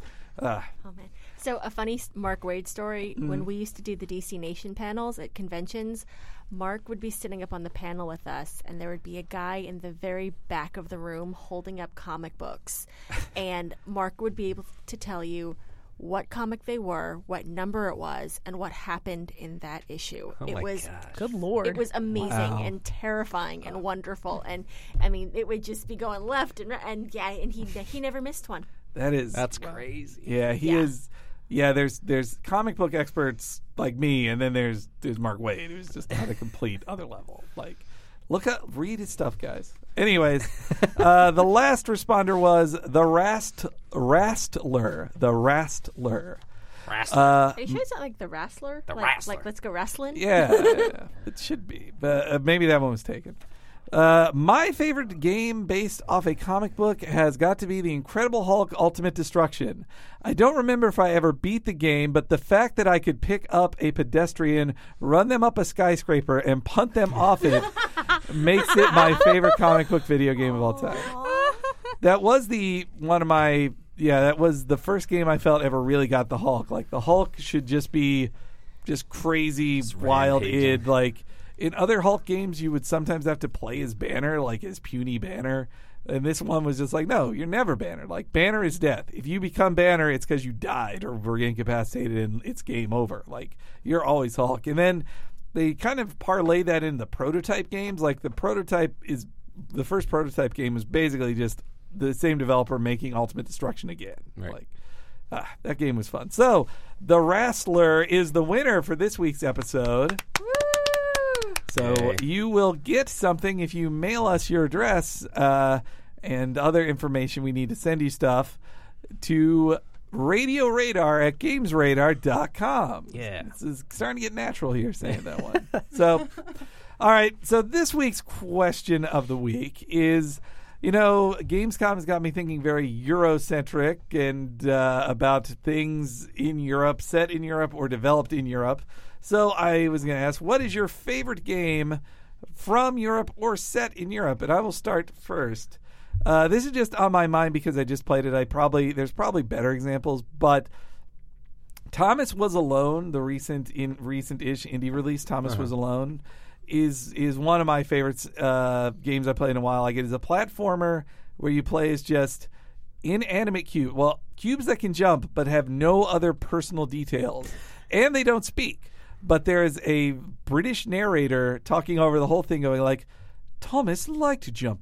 Speaker 1: Uh,
Speaker 4: Oh man! So a funny s- Mark Waid story.
Speaker 1: Mm-hmm.
Speaker 4: When we used to do the D C Nation panels at conventions, Mark would be sitting up on the panel with us, and there would be a guy in the very back of the room holding up comic books, and Mark would be able to tell you what comic they were, what number it was, and what happened in that issue.
Speaker 2: Oh
Speaker 4: it
Speaker 2: my
Speaker 4: was
Speaker 2: gosh.
Speaker 3: Good lord.
Speaker 4: it was amazing
Speaker 1: Wow.
Speaker 4: and terrifying and wonderful, and I mean, it would just be going left and right, and yeah, and he he never missed one.
Speaker 1: that is
Speaker 2: That's crazy.
Speaker 1: yeah, he
Speaker 4: Yeah.
Speaker 1: is. Yeah, there's there's comic book experts like me, and then there's there's Mark Waid, who's just on a complete other level. Like, look up, read his stuff, guys. Anyways, uh, the last responder was the Rast Rastler, the Rastler.
Speaker 2: Wrestling.
Speaker 1: Uh,
Speaker 4: Are you sure it's not like the wrestler?
Speaker 2: The
Speaker 4: like,
Speaker 2: wrestler.
Speaker 4: like let's go wrestling.
Speaker 1: Yeah, yeah, it should be, but uh, maybe that one was taken. Uh, my favorite game based off a comic book has got to be The Incredible Hulk Ultimate Destruction. I don't remember if I ever beat the game, but the fact that I could pick up a pedestrian, run them up a skyscraper, and punt them off it makes it my favorite comic book video game of all time. That was the one of my yeah. That was the first game I felt ever really got the Hulk. Like the Hulk should just be just crazy, wild
Speaker 2: rampaging.
Speaker 1: id. Like in other Hulk games, you would sometimes have to play as Banner, like his puny Banner. And this one was just like, no, you're never Banner. Like Banner is death. If you become Banner, it's because you died or were incapacitated, and it's game over. Like you're always Hulk. And then they kind of parlay that in the prototype games. Like the prototype is the first prototype game was basically just the same developer making Ultimate Destruction again.
Speaker 2: Right.
Speaker 1: Like ah, that game was fun. So the Wrestler is the winner for this week's episode. So
Speaker 2: Yay.
Speaker 1: you will get something if you mail us your address uh, and other information we need to send you stuff to Radio Radar at games radar dot com.
Speaker 2: Yeah.
Speaker 1: This is starting to get natural here saying that one. So, all right. So this week's question of the week is, you know, Gamescom has got me thinking very Eurocentric and uh, about things in Europe, set in Europe or developed in Europe. So I was going to ask, what is your favorite game from Europe or set in Europe? And I will start first. Uh, this is just on my mind because I just played it. I probably there's probably better examples, but Thomas Was Alone, the recent in recent-ish indie release, Thomas
Speaker 2: Uh-huh.
Speaker 1: Was Alone, is is one of my favorites uh, games I played in a while. Like it is a platformer where you play as just inanimate cube, well cubes that can jump but have no other personal details, and they don't speak. But there is a British narrator talking over the whole thing, going like, "Thomas liked jumping,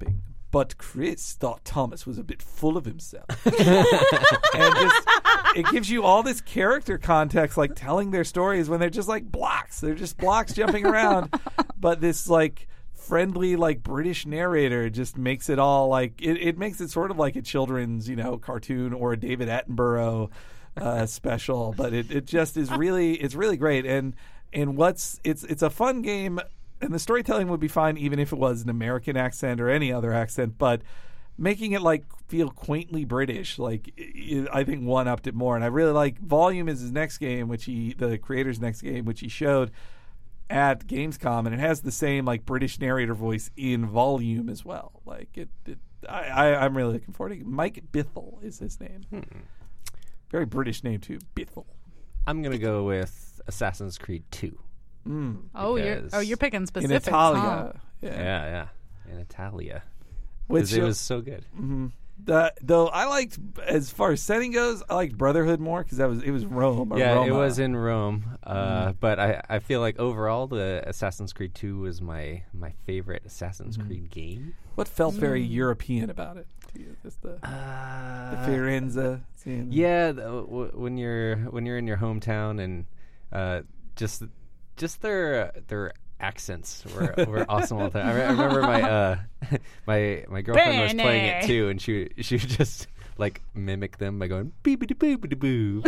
Speaker 1: but Chris thought Thomas was a bit full of himself. And just, it gives you all this character context, like telling their stories when they're just like blocks. They're just blocks jumping around. But this like friendly, like British narrator just makes it all like, it, it makes it sort of like a children's, you know, cartoon or a David Attenborough uh, special. But it, it just is really, it's really great. And, and what's, it's, it's a fun game. And the storytelling would be fine even if it was an American accent or any other accent, but making it like feel quaintly British, like it, I think one upped it more. And I really like Volume is his next game, which he the creator's next game, which he showed at Gamescom, and it has the same like British narrator voice in Volume as well. Like it, it I, I I'm really looking forward to it. Mike Bithell is his name. Hmm. Very British name too, Bithell.
Speaker 2: I'm gonna go with Assassin's Creed two.
Speaker 1: Mm.
Speaker 3: Oh, you're oh you're picking specifics.
Speaker 1: In Italia.
Speaker 3: Huh?
Speaker 1: Yeah.
Speaker 2: Yeah, yeah. In Italia.
Speaker 1: Which
Speaker 2: Because it was so good.
Speaker 1: Mm-hmm. The, though I liked, as far as setting goes, I liked Brotherhood more because that was it was Rome. Or
Speaker 2: Yeah,
Speaker 1: Roma.
Speaker 2: it was in Rome. Uh, mm. But I, I feel like overall the Assassin's Creed two was my, my favorite Assassin's mm-hmm. Creed game.
Speaker 1: What felt mm. very European about it to you? Just the,
Speaker 2: uh,
Speaker 1: the Firenze scene.
Speaker 2: Yeah, the, w- when you're when you're in your hometown and uh, just just their their accents were, were awesome all the time. I, re- I remember my uh, my my girlfriend was playing it too, and she she would just like mimic them by going beepity boopity boo.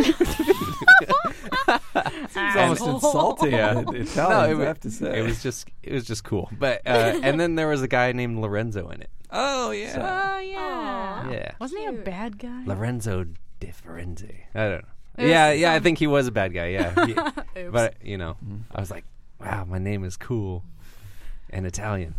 Speaker 1: It's almost insulting.
Speaker 2: Yeah,
Speaker 1: Italians,
Speaker 2: no, it,
Speaker 1: I have to say.
Speaker 2: It was just it was just cool. But uh, and then there was a guy named Lorenzo in it.
Speaker 1: Oh yeah.
Speaker 2: So,
Speaker 3: Oh yeah.
Speaker 4: Aww.
Speaker 2: Yeah.
Speaker 3: Wasn't he a bad guy?
Speaker 2: Lorenzo Di Firenze. I don't know. Yeah, yeah, I think he was a bad guy. Yeah, he, but you know, mm-hmm. I was like, wow, my name is cool and Italian.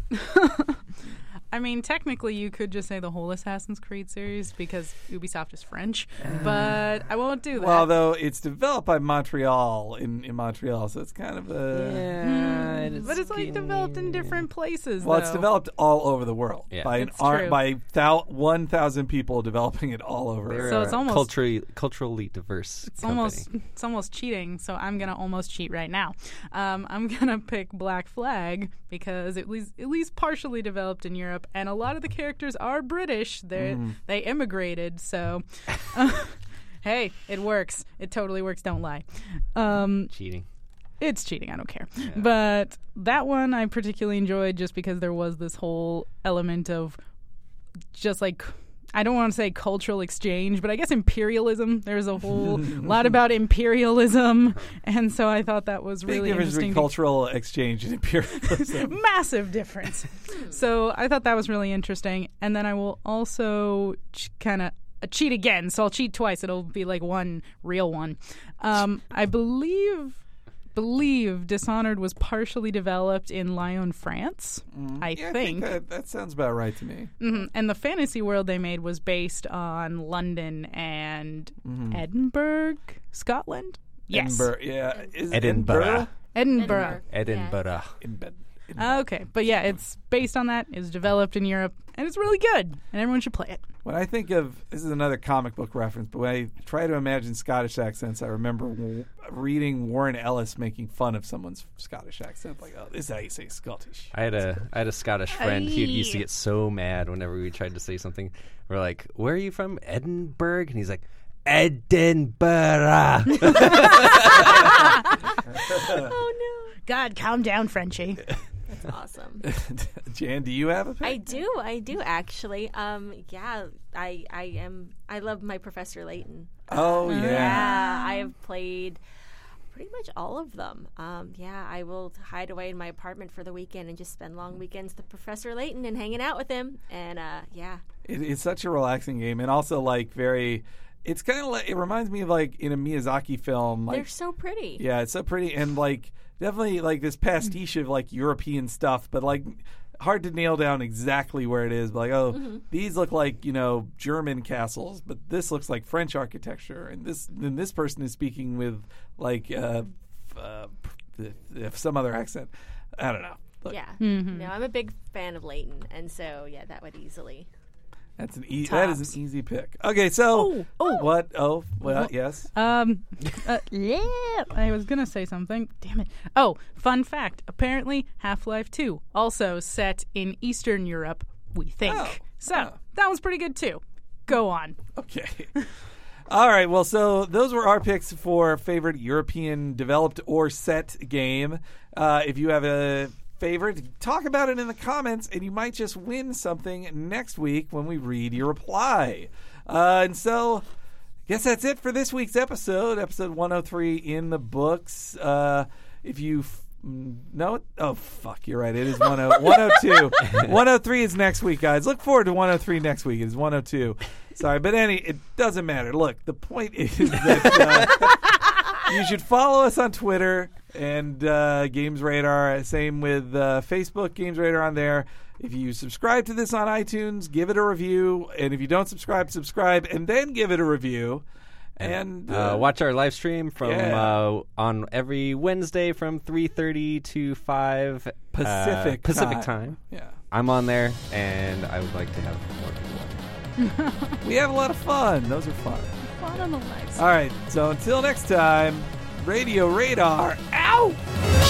Speaker 3: I mean, technically, you could just say the whole Assassin's Creed series because Ubisoft is French, but I won't do that.
Speaker 1: Well, though it's developed by Montreal in, in Montreal, so it's kind of a
Speaker 2: yeah,
Speaker 3: mm,
Speaker 2: it's
Speaker 3: but it's like developed in different places.
Speaker 1: Well,
Speaker 3: though.
Speaker 1: it's developed all over the world
Speaker 2: yeah.
Speaker 1: by an
Speaker 3: It's
Speaker 1: ar-
Speaker 3: true.
Speaker 1: by thou- one thousand people developing it all over.
Speaker 2: They're
Speaker 3: So
Speaker 2: a
Speaker 3: it's almost-
Speaker 2: culturally culturally diverse.
Speaker 3: It's
Speaker 2: company.
Speaker 3: almost it's almost cheating, so I'm gonna almost cheat right now. Um, I'm gonna pick Black Flag because it was at least partially developed in Europe, and a lot of the characters are British. They
Speaker 1: Mm.
Speaker 3: they immigrated, so uh, hey, it works. It totally works. Don't lie. Um,
Speaker 2: cheating.
Speaker 3: It's cheating. I don't care.
Speaker 2: Yeah.
Speaker 3: But that one I particularly enjoyed just because there was this whole element of just like, I don't want to say cultural exchange, but I guess imperialism. There's a whole lot about imperialism. And so I thought that was
Speaker 1: Big
Speaker 3: really
Speaker 1: difference
Speaker 3: interesting.
Speaker 1: between cultural exchange and imperialism.
Speaker 3: Massive difference. So I thought that was really interesting. And then I will also ch- kind of uh, cheat again. So I'll cheat twice. It'll be like one real one. Um, I believe believe Dishonored was partially developed in Lyon, France.
Speaker 1: Mm.
Speaker 3: I
Speaker 1: yeah,
Speaker 3: think.
Speaker 1: I think that, that sounds about right to me.
Speaker 3: Mm-hmm. And the fantasy world they made was based on London and
Speaker 1: Mm-hmm.
Speaker 3: Edinburgh, Scotland. Yes,
Speaker 1: Edinburgh, yeah. Is it
Speaker 2: Edinburgh.
Speaker 3: Edinburgh.
Speaker 2: Edinburgh.
Speaker 1: In bed.
Speaker 3: Okay, but yeah, it's based on that. It's developed in Europe, and it's really good, and everyone should play it.
Speaker 1: When I think of, this is another comic book reference, but when I try to imagine Scottish accents, I remember w- reading Warren Ellis making fun of someone's Scottish accent. Like, oh, this is how you say Scottish.
Speaker 2: I had a I had a Scottish friend. He used to get so mad whenever we tried to say something. We're like, "Where are you from? Edinburgh?" And he's like, "Edinburgh."
Speaker 4: Oh no,
Speaker 3: God, calm down, Frenchie.
Speaker 4: that's awesome.
Speaker 1: Jan, do you have a pick?
Speaker 4: I do, I do actually. Um, yeah, I, I am. I love my Professor Layton.
Speaker 1: Oh, yeah.
Speaker 4: Yeah, I have played pretty much all of them. Um, yeah, I will hide away in my apartment for the weekend and just spend long weekends with Professor Layton and hanging out with him. And uh, yeah,
Speaker 1: It, it's such a relaxing game, and also, like, very... It's kind of like... It reminds me of, like, in a Miyazaki film. Like,
Speaker 4: they're so pretty.
Speaker 1: yeah, it's so pretty, and, like, definitely, like, this pastiche of, like, European stuff, but, like... hard to nail down exactly where it is, but like, oh, mm-hmm. these look like, you know, German castles, but this looks like French architecture, and this and this person is speaking with like uh, uh, some other accent. I don't know. Look,
Speaker 4: Yeah.
Speaker 3: Mm-hmm.
Speaker 4: No, I'm a big fan of Layton, and so yeah, that would easily.
Speaker 1: that's an e- that is an easy pick. Okay, so
Speaker 3: Oh, oh.
Speaker 1: what? Oh, well, yes.
Speaker 3: Um, uh, yeah, I was gonna say something. Damn it. Oh, fun fact. Apparently, Half-Life two also set in Eastern Europe. We think.
Speaker 1: Oh.
Speaker 3: So
Speaker 1: Yeah.
Speaker 3: that was pretty good too. Go on.
Speaker 1: Okay. All right. Well, so those were our picks for favorite European developed or set game. Uh, if you have a favorite, talk about it in the comments, and you might just win something next week when we read your reply. Uh, and so, I guess that's it for this week's episode, episode one oh three in the books. Uh, if you f- know it, oh, fuck, you're right. It is one oh two. one oh three is next week, guys. Look forward to one oh three next week. It is one oh two. Sorry, but any, it doesn't matter. Look, the point is that uh, you should follow us on Twitter and uh, Games Radar. Same with uh, Facebook, Games Radar on there. If you subscribe to this on iTunes, give it a review. And if you don't subscribe, subscribe and then give it a review. And uh,
Speaker 2: Uh, watch our live stream from
Speaker 1: yeah.
Speaker 2: uh, on every Wednesday from three thirty to five
Speaker 1: Pacific
Speaker 2: uh, Pacific
Speaker 1: time.
Speaker 2: time.
Speaker 1: Yeah.
Speaker 2: I'm on there, and I would like to have more people on.
Speaker 1: We have a lot of fun. Those are fun.
Speaker 3: Fun on the lives.
Speaker 1: All right. So until next time, Radio Radar out.